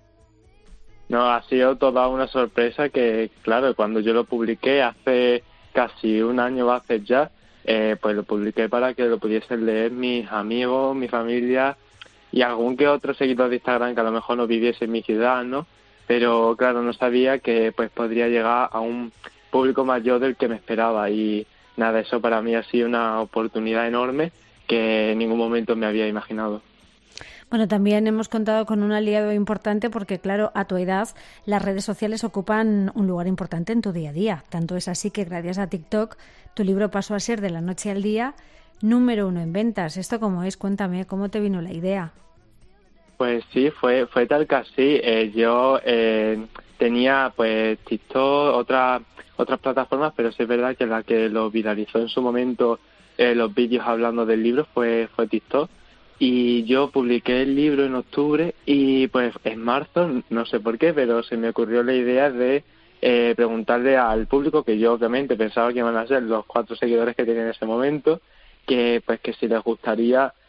No, ha sido toda una sorpresa que, claro, cuando yo lo publiqué hace casi un año va a hacer ya, pues lo publiqué para que lo pudiesen leer mis amigos, mi familia y algún que otro seguidor de Instagram que a lo mejor no viviese en mi ciudad, ¿no? Pero, claro, no sabía que pues podría llegar a un público mayor del que me esperaba y nada, eso para mí ha sido una oportunidad enorme que en ningún momento me había imaginado. Bueno, también hemos contado con un aliado importante porque, claro, a tu edad las redes sociales ocupan un lugar importante en tu día a día. Tanto es así que gracias a TikTok tu libro pasó a ser de la noche al día número 1 en ventas. ¿Esto cómo es? Cuéntame, ¿cómo te vino la idea? Pues sí, fue tal que así. Yo tenía pues TikTok, otras plataformas, pero sí es verdad que la que lo viralizó en su momento los vídeos hablando del libro fue TikTok. Y yo publiqué el libro en octubre y pues en marzo, no sé por qué, pero se me ocurrió la idea de preguntarle al público, que yo obviamente pensaba que iban a ser los 4 seguidores que tenía en ese momento, que pues que si les gustaría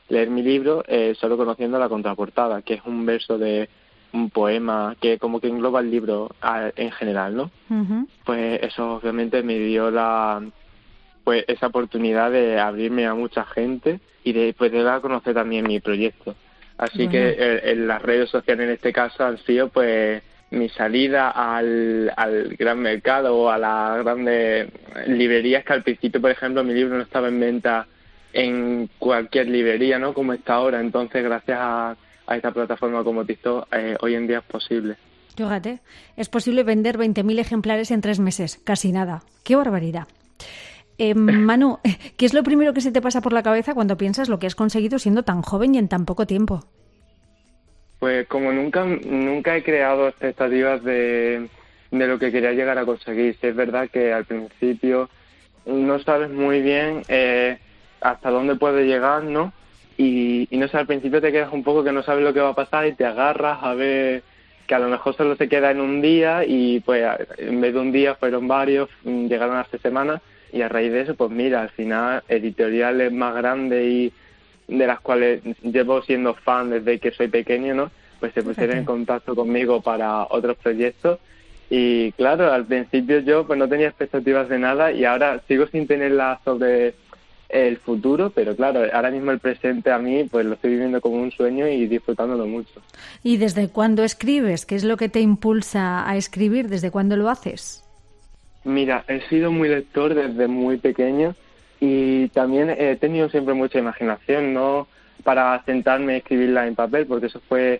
leer mi libro solo conociendo la contraportada, que es un verso de un poema que como que engloba el libro en general, ¿no? Ujú. Pues eso obviamente me dio esa oportunidad de abrirme a mucha gente y de dar a conocer también mi proyecto. Así Bueno. que en las redes sociales en este caso han sido pues mi salida al gran mercado o a las grandes librerías, que al principio, por ejemplo, mi libro no estaba en venta en cualquier librería, ¿no? Como está ahora. Entonces, gracias a esta plataforma como TikTok, hoy en día es posible. Fíjate, es posible vender 20.000 ejemplares en 3 meses, casi nada. ¡Qué barbaridad! Manu, ¿qué es lo primero que se te pasa por la cabeza cuando piensas lo que has conseguido siendo tan joven y en tan poco tiempo? Pues como nunca he creado expectativas de lo que quería llegar a conseguir. Sí, es verdad que al principio no sabes muy bien hasta dónde puedes llegar, ¿no? Y no sé, al principio te quedas un poco que no sabes lo que va a pasar y te agarras a ver que a lo mejor solo se queda en un día y pues en vez de un día fueron varios, llegaron a 6 semanas y a raíz de eso, pues mira, al final editoriales más grandes y de las cuales llevo siendo fan desde que soy pequeño, ¿no? Pues se pusieron en contacto conmigo para otros proyectos y claro, al principio yo pues no tenía expectativas de nada y ahora sigo sin tenerlas sobre el futuro, pero claro, ahora mismo el presente a mí pues lo estoy viviendo como un sueño y disfrutándolo mucho. ¿Y desde cuándo escribes? ¿Qué es lo que te impulsa a escribir? ¿Desde cuándo lo haces? Mira, he sido muy lector desde muy pequeño y también he tenido siempre mucha imaginación, no para sentarme a escribirla en papel, porque eso fue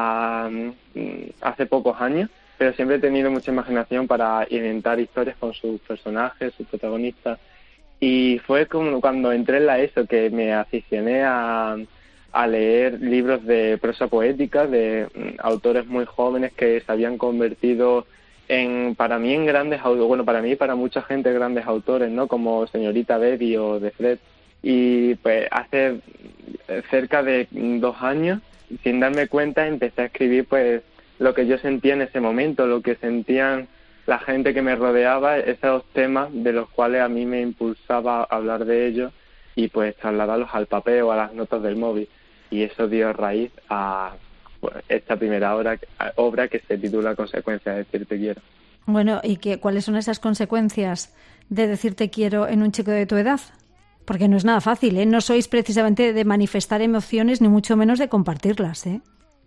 hace pocos años, pero siempre he tenido mucha imaginación para inventar historias con sus personajes, sus protagonistas. Y fue como cuando entré en la ESO que me aficioné a leer libros de prosa poética de autores muy jóvenes que se habían convertido para mí en grandes autores, bueno, para mí y para mucha gente grandes autores, ¿no? Como Señorita Baby o De Fred. Y pues hace cerca de 2 años, sin darme cuenta, empecé a escribir pues lo que yo sentía en ese momento, lo que sentían la gente que me rodeaba, esos temas de los cuales a mí me impulsaba a hablar de ellos y pues trasladarlos al papel o a las notas del móvil. Y eso dio raíz a esta primera obra que se titula Consecuencias de decir te quiero. Bueno, ¿y cuáles son esas consecuencias de decir te quiero en un chico de tu edad? Porque no es nada fácil, ¿eh? No sois precisamente de manifestar emociones ni mucho menos de compartirlas, ¿eh?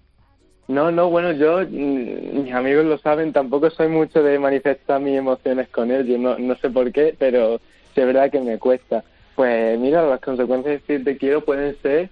No, bueno, yo, mis amigos lo saben, tampoco soy mucho de manifestar mis emociones con ellos, no sé por qué, pero sí es verdad que me cuesta. Pues mira, las consecuencias de decir te quiero pueden ser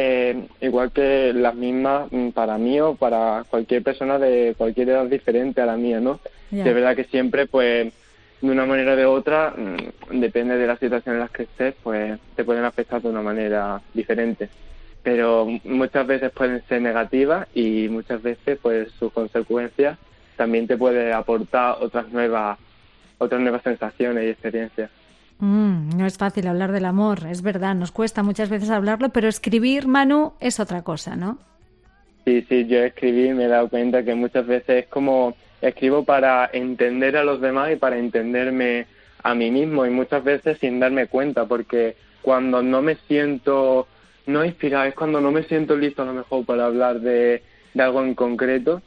igual que las mismas para mí o para cualquier persona de cualquier edad diferente a la mía, ¿no? Ya. De verdad que siempre, pues, de una manera o de otra, depende de la situación en la que estés, pues te pueden afectar de una manera diferente. Pero muchas veces pueden ser negativas y muchas veces, pues, sus consecuencias también te pueden aportar otras nuevas sensaciones y experiencias. No es fácil hablar del amor, es verdad, nos cuesta muchas veces hablarlo, pero escribir, Manu, es otra cosa, ¿no? Sí, yo escribí, me he dado cuenta que muchas veces es como escribo para entender a los demás y para entenderme a mí mismo y muchas veces sin darme cuenta, porque cuando no me siento no inspirado, es cuando no me siento listo a lo mejor para hablar de algo en concreto,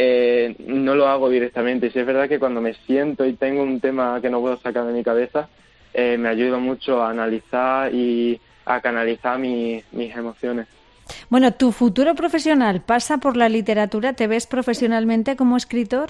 no lo hago directamente. Y sí es verdad que cuando me siento y tengo un tema que no puedo sacar de mi cabeza, me ayuda mucho a analizar y a canalizar mis emociones. Bueno, ¿tu futuro profesional pasa por la literatura? ¿Te ves profesionalmente como escritor?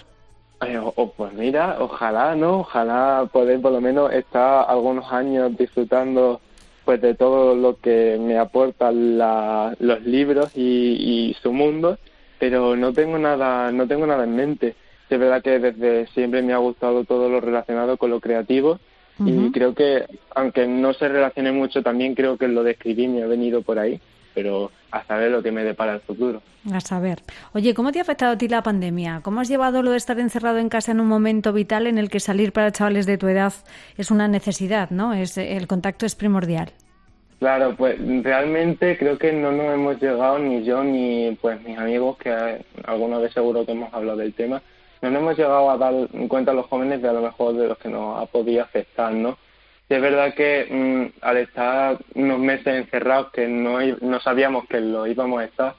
Pues mira, ojalá, ¿no? Ojalá poder por lo menos estar algunos años disfrutando pues de todo lo que me aportan los libros y su mundo, pero no tengo nada en mente. Es verdad que desde siempre me ha gustado todo lo relacionado con lo creativo. Y creo que, aunque no se relacione mucho, también creo que lo de escribir me ha venido por ahí, pero a saber lo que me depara el futuro. A saber. Oye, ¿cómo te ha afectado a ti la pandemia? ¿Cómo has llevado lo de estar encerrado en casa en un momento vital en el que salir para chavales de tu edad es una necesidad, ¿no? El contacto es primordial. Claro, pues realmente creo que no nos hemos llegado, ni yo ni pues mis amigos, que alguna vez seguro que hemos hablado del tema, no nos hemos llegado a dar cuenta a los jóvenes de a lo mejor de los que nos ha podido afectar, ¿no? Sí, es verdad que al estar unos meses encerrados, que no sabíamos que lo íbamos a estar,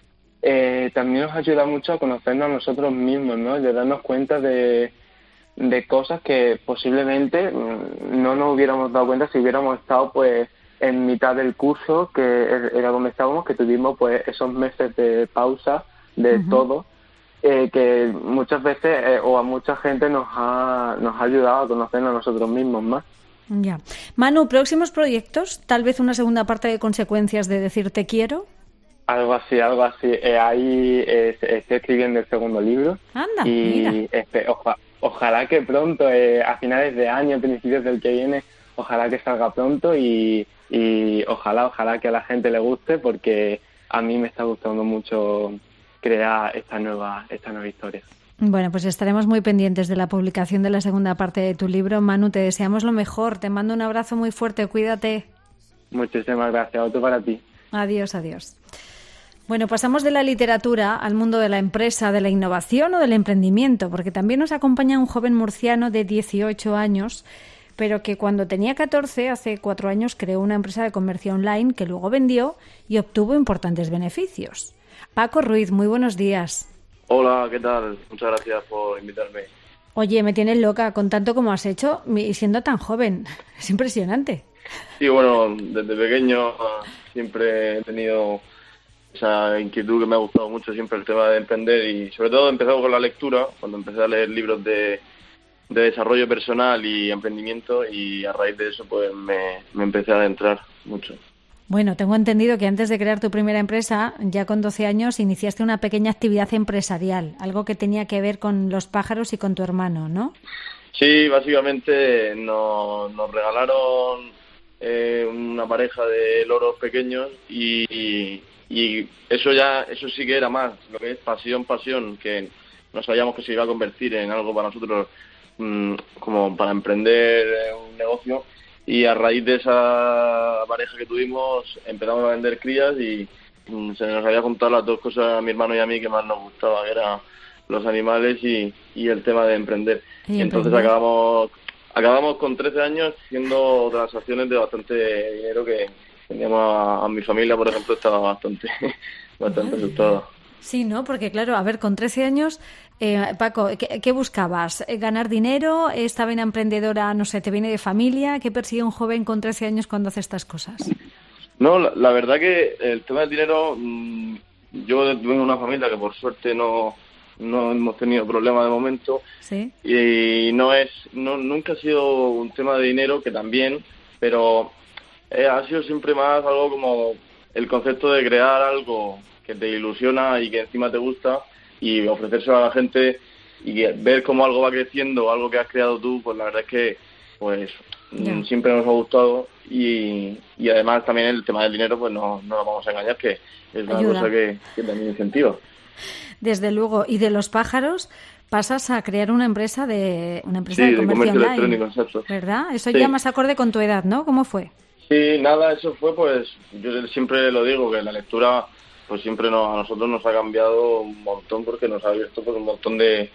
también nos ayuda mucho a conocernos a nosotros mismos, ¿no? De darnos cuenta de cosas que posiblemente no nos hubiéramos dado cuenta si hubiéramos estado pues en mitad del curso, que era donde estábamos, que tuvimos pues esos meses de pausa de todo, que muchas veces o a mucha gente nos ha ayudado a conocernos a nosotros mismos más. Ya. Manu, ¿próximos proyectos? ¿Tal vez una segunda parte de Consecuencias de Decir Te Quiero? Algo así. Ahí estoy escribiendo el segundo libro. Anda, y ojalá que pronto, a finales de año, principios del que viene, ojalá que salga pronto y ojalá que a la gente le guste, porque a mí me está gustando mucho crear esta nueva historia. Bueno, pues estaremos muy pendientes de la publicación de la segunda parte de tu libro. Manu, te deseamos lo mejor. Te mando un abrazo muy fuerte. Cuídate. Muchísimas gracias. Otro para ti. Adiós, adiós. Bueno, pasamos de la literatura al mundo de la empresa, de la innovación o del emprendimiento, porque también nos acompaña un joven murciano de 18 años, pero que cuando tenía 14, hace 4 años, creó una empresa de comercio online que luego vendió y obtuvo importantes beneficios. Paco Ruiz, muy buenos días. Hola, ¿qué tal? Muchas gracias por invitarme. Oye, me tienes loca con tanto como has hecho y siendo tan joven. Es impresionante. Sí, bueno, desde pequeño siempre he tenido esa inquietud que me ha gustado mucho siempre el tema de emprender y sobre todo he empezado con la lectura, cuando empecé a leer libros de desarrollo personal y emprendimiento, y a raíz de eso pues me empecé a adentrar mucho. Bueno, tengo entendido que antes de crear tu primera empresa, ya con 12 años, iniciaste una pequeña actividad empresarial, algo que tenía que ver con los pájaros y con tu hermano, ¿no? Sí, básicamente nos regalaron una pareja de loros pequeños y eso sí que era más lo que es pasión, que no sabíamos que se iba a convertir en algo para nosotros como para emprender un negocio. Y a raíz de esa pareja que tuvimos empezamos a vender crías y se nos había juntado las dos cosas a mi hermano y a mí que más nos gustaba, que eran los animales y el tema de emprender. Y entonces acabamos con 13 años haciendo transacciones de bastante dinero que teníamos a mi familia, por ejemplo, estaba bastante asustada. Sí, ¿no? Porque claro, a ver, con 13 años, Paco, ¿qué buscabas? ¿Ganar dinero? ¿Esta vena emprendedora, no sé, te viene de familia? ¿Qué persigue un joven con 13 años cuando hace estas cosas? No, la verdad que el tema del dinero, yo vengo de una familia que por suerte no hemos tenido problemas de momento. Sí. Y nunca ha sido un tema de dinero, que también, pero ha sido siempre más algo como el concepto de crear algo que te ilusiona y que encima te gusta y ofrecérselo a la gente y ver cómo algo va creciendo, algo que has creado tú, pues la verdad es que pues siempre nos ha gustado y además también el tema del dinero, pues no nos vamos a engañar, que es una cosa que también incentiva. Desde luego. Y de los pájaros pasas a crear una empresa de comercio online, electrónico, exacto. ¿Verdad? Eso ya más acorde con tu edad, ¿no? ¿Cómo fue? Sí, nada, eso fue pues, yo siempre lo digo, que la lectura pues siempre a nosotros nos ha cambiado un montón, porque nos ha abierto pues un montón de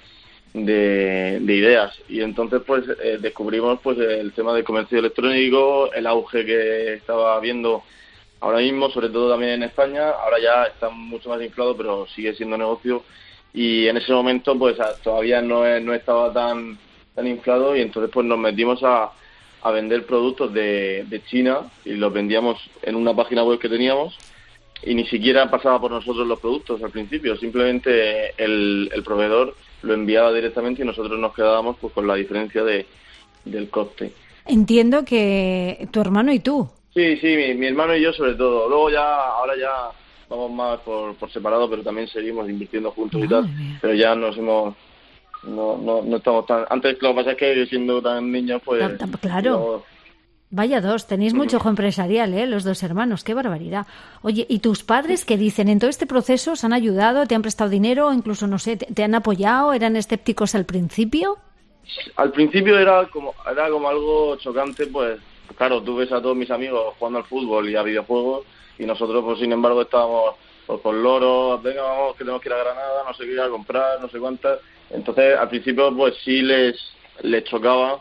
ideas, y entonces pues descubrimos pues el tema del comercio electrónico, el auge que estaba habiendo ahora mismo, sobre todo también en España. Ahora ya está mucho más inflado, pero sigue siendo negocio, y en ese momento pues todavía no estaba tan inflado, y entonces pues nos metimos a vender productos de China y los vendíamos en una página web que teníamos, y ni siquiera pasaba por nosotros los productos al principio, simplemente el proveedor lo enviaba directamente y nosotros nos quedábamos pues con la diferencia del coste. Entiendo que tu hermano y tú. Sí, mi hermano y yo sobre todo. Luego ahora ya vamos más por separado, pero también seguimos invirtiendo juntos y tal, pero ya nos hemos... No estamos tan... Antes lo que pasa es que siendo tan niños pues... Claro. Vaya dos, tenéis mucho ojo empresarial, los dos hermanos, qué barbaridad. Oye, ¿y tus padres qué dicen? ¿En todo este proceso os han ayudado, te han prestado dinero, o incluso, no sé, te han apoyado? ¿Eran escépticos al principio? Al principio era como algo chocante, pues claro, tú ves a todos mis amigos jugando al fútbol y a videojuegos, y nosotros pues sin embargo estábamos pues, con loros, venga vamos que tenemos que ir a Granada, no sé qué ir a comprar, no sé cuántas. Entonces al principio pues sí les chocaba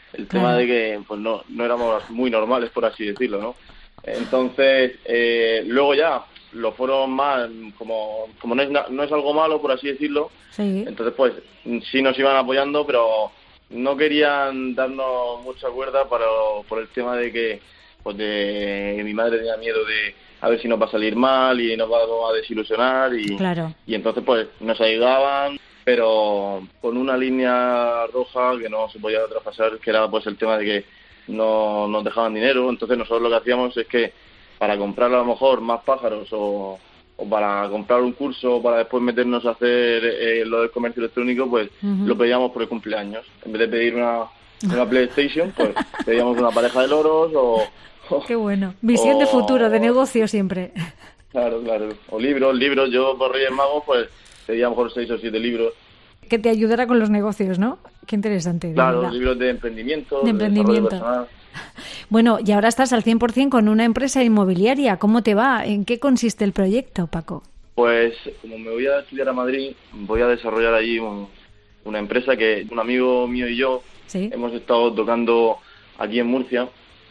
el tema de que pues no éramos muy normales, por así decirlo, ¿no? Entonces, luego ya lo fueron más, como no es algo malo, por así decirlo, sí. Entonces pues sí nos iban apoyando, pero no querían darnos mucha cuerda por el tema de que pues de mi madre tenía miedo de a ver si nos va a salir mal y nos va a desilusionar y entonces pues nos ayudaban, pero con una línea roja que no se podía traspasar, que era pues el tema de que no nos dejaban dinero. Entonces nosotros lo que hacíamos es que para comprar a lo mejor más pájaros o para comprar un curso para después meternos a hacer lo del comercio electrónico, pues lo pedíamos por el cumpleaños. En vez de pedir una PlayStation, pues pedíamos una pareja de loros o qué bueno. Visión de futuro, de negocio siempre. Claro. O libros. Yo por Reyes Magos pues pedía a lo mejor 6 o 7 libros. Que te ayudara con los negocios, ¿no? Qué interesante. Claro, libros de emprendimiento. De emprendimiento. Bueno, y ahora estás al 100% con una empresa inmobiliaria. ¿Cómo te va? ¿En qué consiste el proyecto, Paco? Pues como me voy a estudiar a Madrid, voy a desarrollar allí una empresa que un amigo mío y yo hemos estado tocando aquí en Murcia.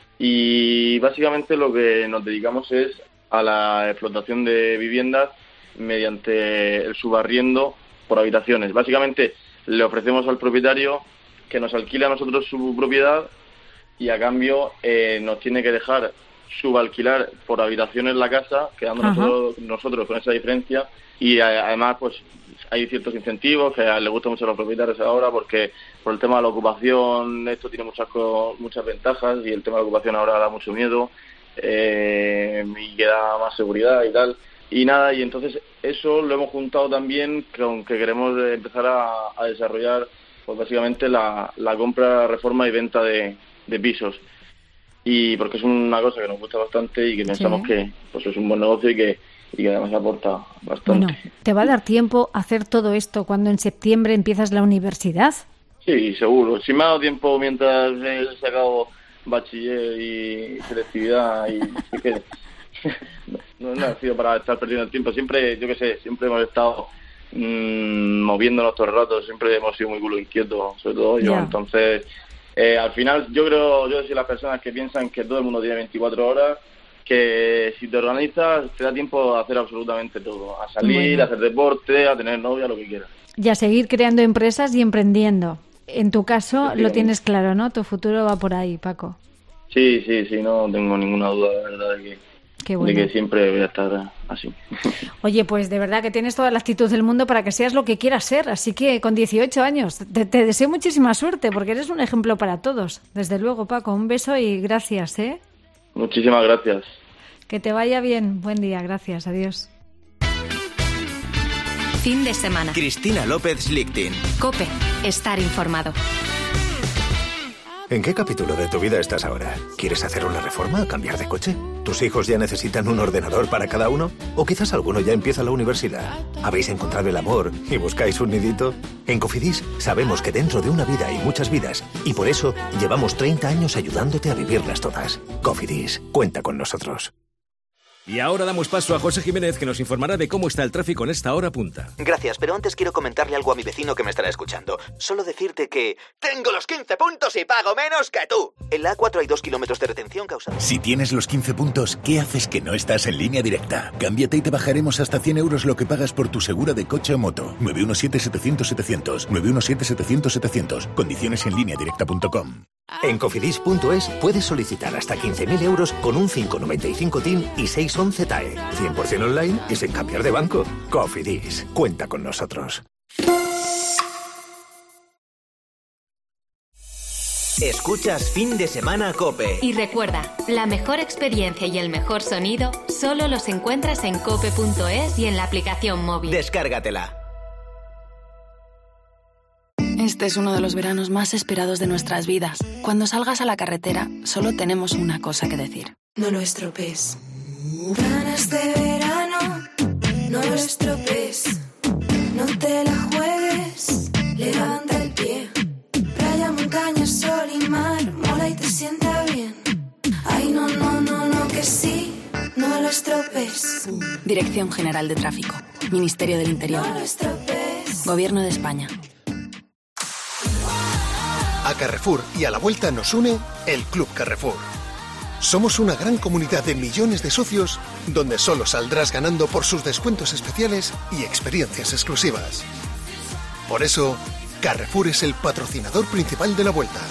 Y básicamente lo que nos dedicamos es a la explotación de viviendas mediante el subarriendo por habitaciones. Básicamente le ofrecemos al propietario que nos alquile a nosotros su propiedad y a cambio nos tiene que dejar subalquilar por habitaciones la casa, quedando nosotros con esa diferencia. Y además pues hay ciertos incentivos que le gustan mucho a los propietarios ahora, porque por el tema de la ocupación esto tiene muchas ventajas, y el tema de la ocupación ahora da mucho miedo y que da más seguridad y tal. Y nada, y entonces eso lo hemos juntado también con que queremos empezar a desarrollar pues básicamente la compra, reforma y venta de pisos. Y porque es una cosa que nos gusta bastante y que pensamos que pues es un buen negocio y que además aporta bastante. Bueno, ¿te va a dar tiempo a hacer todo esto cuando en septiembre empiezas la universidad? Sí, seguro. Si me ha dado tiempo mientras he sacado bachiller y selectividad y que no ha sido para estar perdiendo el tiempo. Siempre, yo qué sé, siempre hemos estado moviéndonos todo el rato, siempre hemos sido muy culo inquietos, sobre todo yo. Entonces, al final yo soy las personas que piensan que todo el mundo tiene 24 horas, que si te organizas te da tiempo a hacer absolutamente todo, a salir, a hacer deporte, a tener novia, lo que quieras. Y a seguir creando empresas y emprendiendo. En tu caso lo tienes claro, ¿no? Tu futuro va por ahí, Paco. Sí, no tengo ninguna duda, la verdad, de que siempre voy a estar así. Oye, pues de verdad que tienes toda la actitud del mundo para que seas lo que quieras ser, así que con 18 años te deseo muchísima suerte, porque eres un ejemplo para todos. Desde luego, Paco, un beso y gracias, ¿eh? Muchísimas gracias. Que te vaya bien. Buen día, gracias. Adiós. Fin de semana. Cristina López Lichtin. COPE. Estar informado. ¿En qué capítulo de tu vida estás ahora? ¿Quieres hacer una reforma o cambiar de coche? ¿Tus hijos ya necesitan un ordenador para cada uno? ¿O quizás alguno ya empieza la universidad? ¿Habéis encontrado el amor y buscáis un nidito? En Cofidis sabemos que dentro de una vida hay muchas vidas, y por eso llevamos 30 años ayudándote a vivirlas todas. Cofidis, cuenta con nosotros. Y ahora damos paso a José Jiménez, que nos informará de cómo está el tráfico en esta hora punta. Gracias, pero antes quiero comentarle algo a mi vecino que me estará escuchando. Solo decirte que... ¡tengo los 15 puntos y pago menos que tú! En la A4 hay 2 kilómetros de retención causada... Si tienes los 15 puntos, ¿qué haces que no estás en Línea Directa? Cámbiate y te bajaremos hasta 100 euros lo que pagas por tu segura de coche o moto. 917-700-700. 917-700-700. Condiciones en lineadirecta.com. En Cofidis.es puedes solicitar hasta 15.000 euros con un 595 TIN y 611 TAE. 100% online y sin cambiar de banco. Cofidis, cuenta con nosotros. Escuchas Fin de Semana COPE. Y recuerda, la mejor experiencia y el mejor sonido solo los encuentras en cope.es y en la aplicación móvil. Descárgatela. Este es uno de los veranos más esperados de nuestras vidas. Cuando salgas a la carretera, solo tenemos una cosa que decir. No lo estropees. Ganas de verano, no lo estropees. No te la juegues, levanta el pie. Playa, montaña, sol y mar, mola y te sienta bien. Ay, no, que sí, no lo estropees. Dirección General de Tráfico, Ministerio del Interior, No lo estropees. Gobierno de España. A Carrefour y a la Vuelta nos une el Club Carrefour. Somos una gran comunidad de millones de socios donde solo saldrás ganando por sus descuentos especiales y experiencias exclusivas. Por eso, Carrefour es el patrocinador principal de la Vuelta.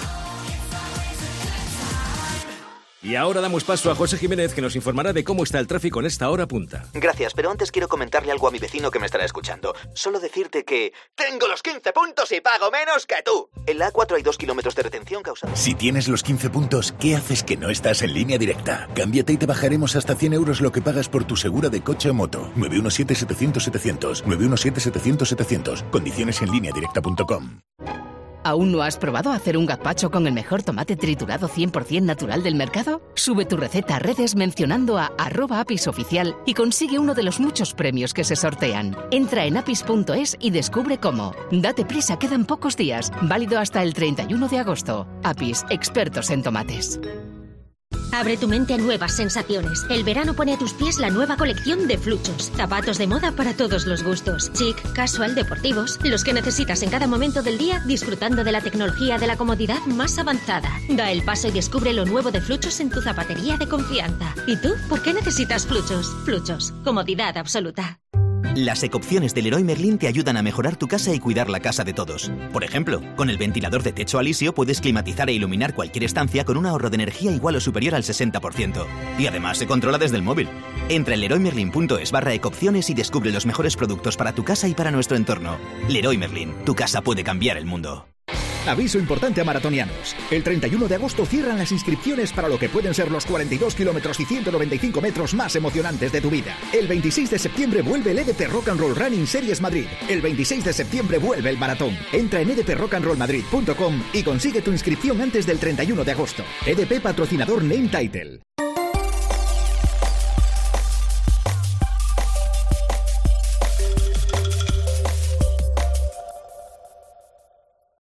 Y ahora damos paso a José Jiménez, que nos informará de cómo está el tráfico en esta hora punta. Gracias, pero antes quiero comentarle algo a mi vecino que me estará escuchando. Solo decirte que... ¡tengo los 15 puntos y pago menos que tú! En la A4 hay 2 kilómetros de retención causada... Si tienes los 15 puntos, ¿qué haces que no estás en Línea Directa? Cámbiate y te bajaremos hasta 100 euros lo que pagas por tu segura de coche o moto. 917-700-700. 917-700-700. Condiciones en lineadirecta.com. ¿Aún no has probado hacer un gazpacho con el mejor tomate triturado 100% natural del mercado? Sube tu receta a redes mencionando a @apisoficial y consigue uno de los muchos premios que se sortean. Entra en apis.es y descubre cómo. Date prisa, quedan pocos días. Válido hasta el 31 de agosto. Apis, expertos en tomates. Abre tu mente a nuevas sensaciones. El verano pone a tus pies la nueva colección de Fluchos. Zapatos de moda para todos los gustos. Chic, casual, deportivos. Los que necesitas en cada momento del día, disfrutando de la tecnología de la comodidad más avanzada. Da el paso y descubre lo nuevo de Fluchos en tu zapatería de confianza. ¿Y tú? ¿Por qué necesitas Fluchos? Fluchos. Comodidad absoluta. Las ecopciones del Leroy Merlin te ayudan a mejorar tu casa y cuidar la casa de todos. Por ejemplo, con el ventilador de techo Alisio puedes climatizar e iluminar cualquier estancia con un ahorro de energía igual o superior al 60%. Y además se controla desde el móvil. Entra en leroymerlin.es/ecopciones y descubre los mejores productos para tu casa y para nuestro entorno. Leroy Merlin, tu casa puede cambiar el mundo. Aviso importante a maratonianos. El 31 de agosto cierran las inscripciones para lo que pueden ser los 42 kilómetros y 195 metros más emocionantes de tu vida. El 26 de septiembre vuelve el EDP Rock and Roll Running Series Madrid. El 26 de septiembre vuelve el maratón. Entra en edprockandrollmadrid.com y consigue tu inscripción antes del 31 de agosto. EDP patrocinador Name Title.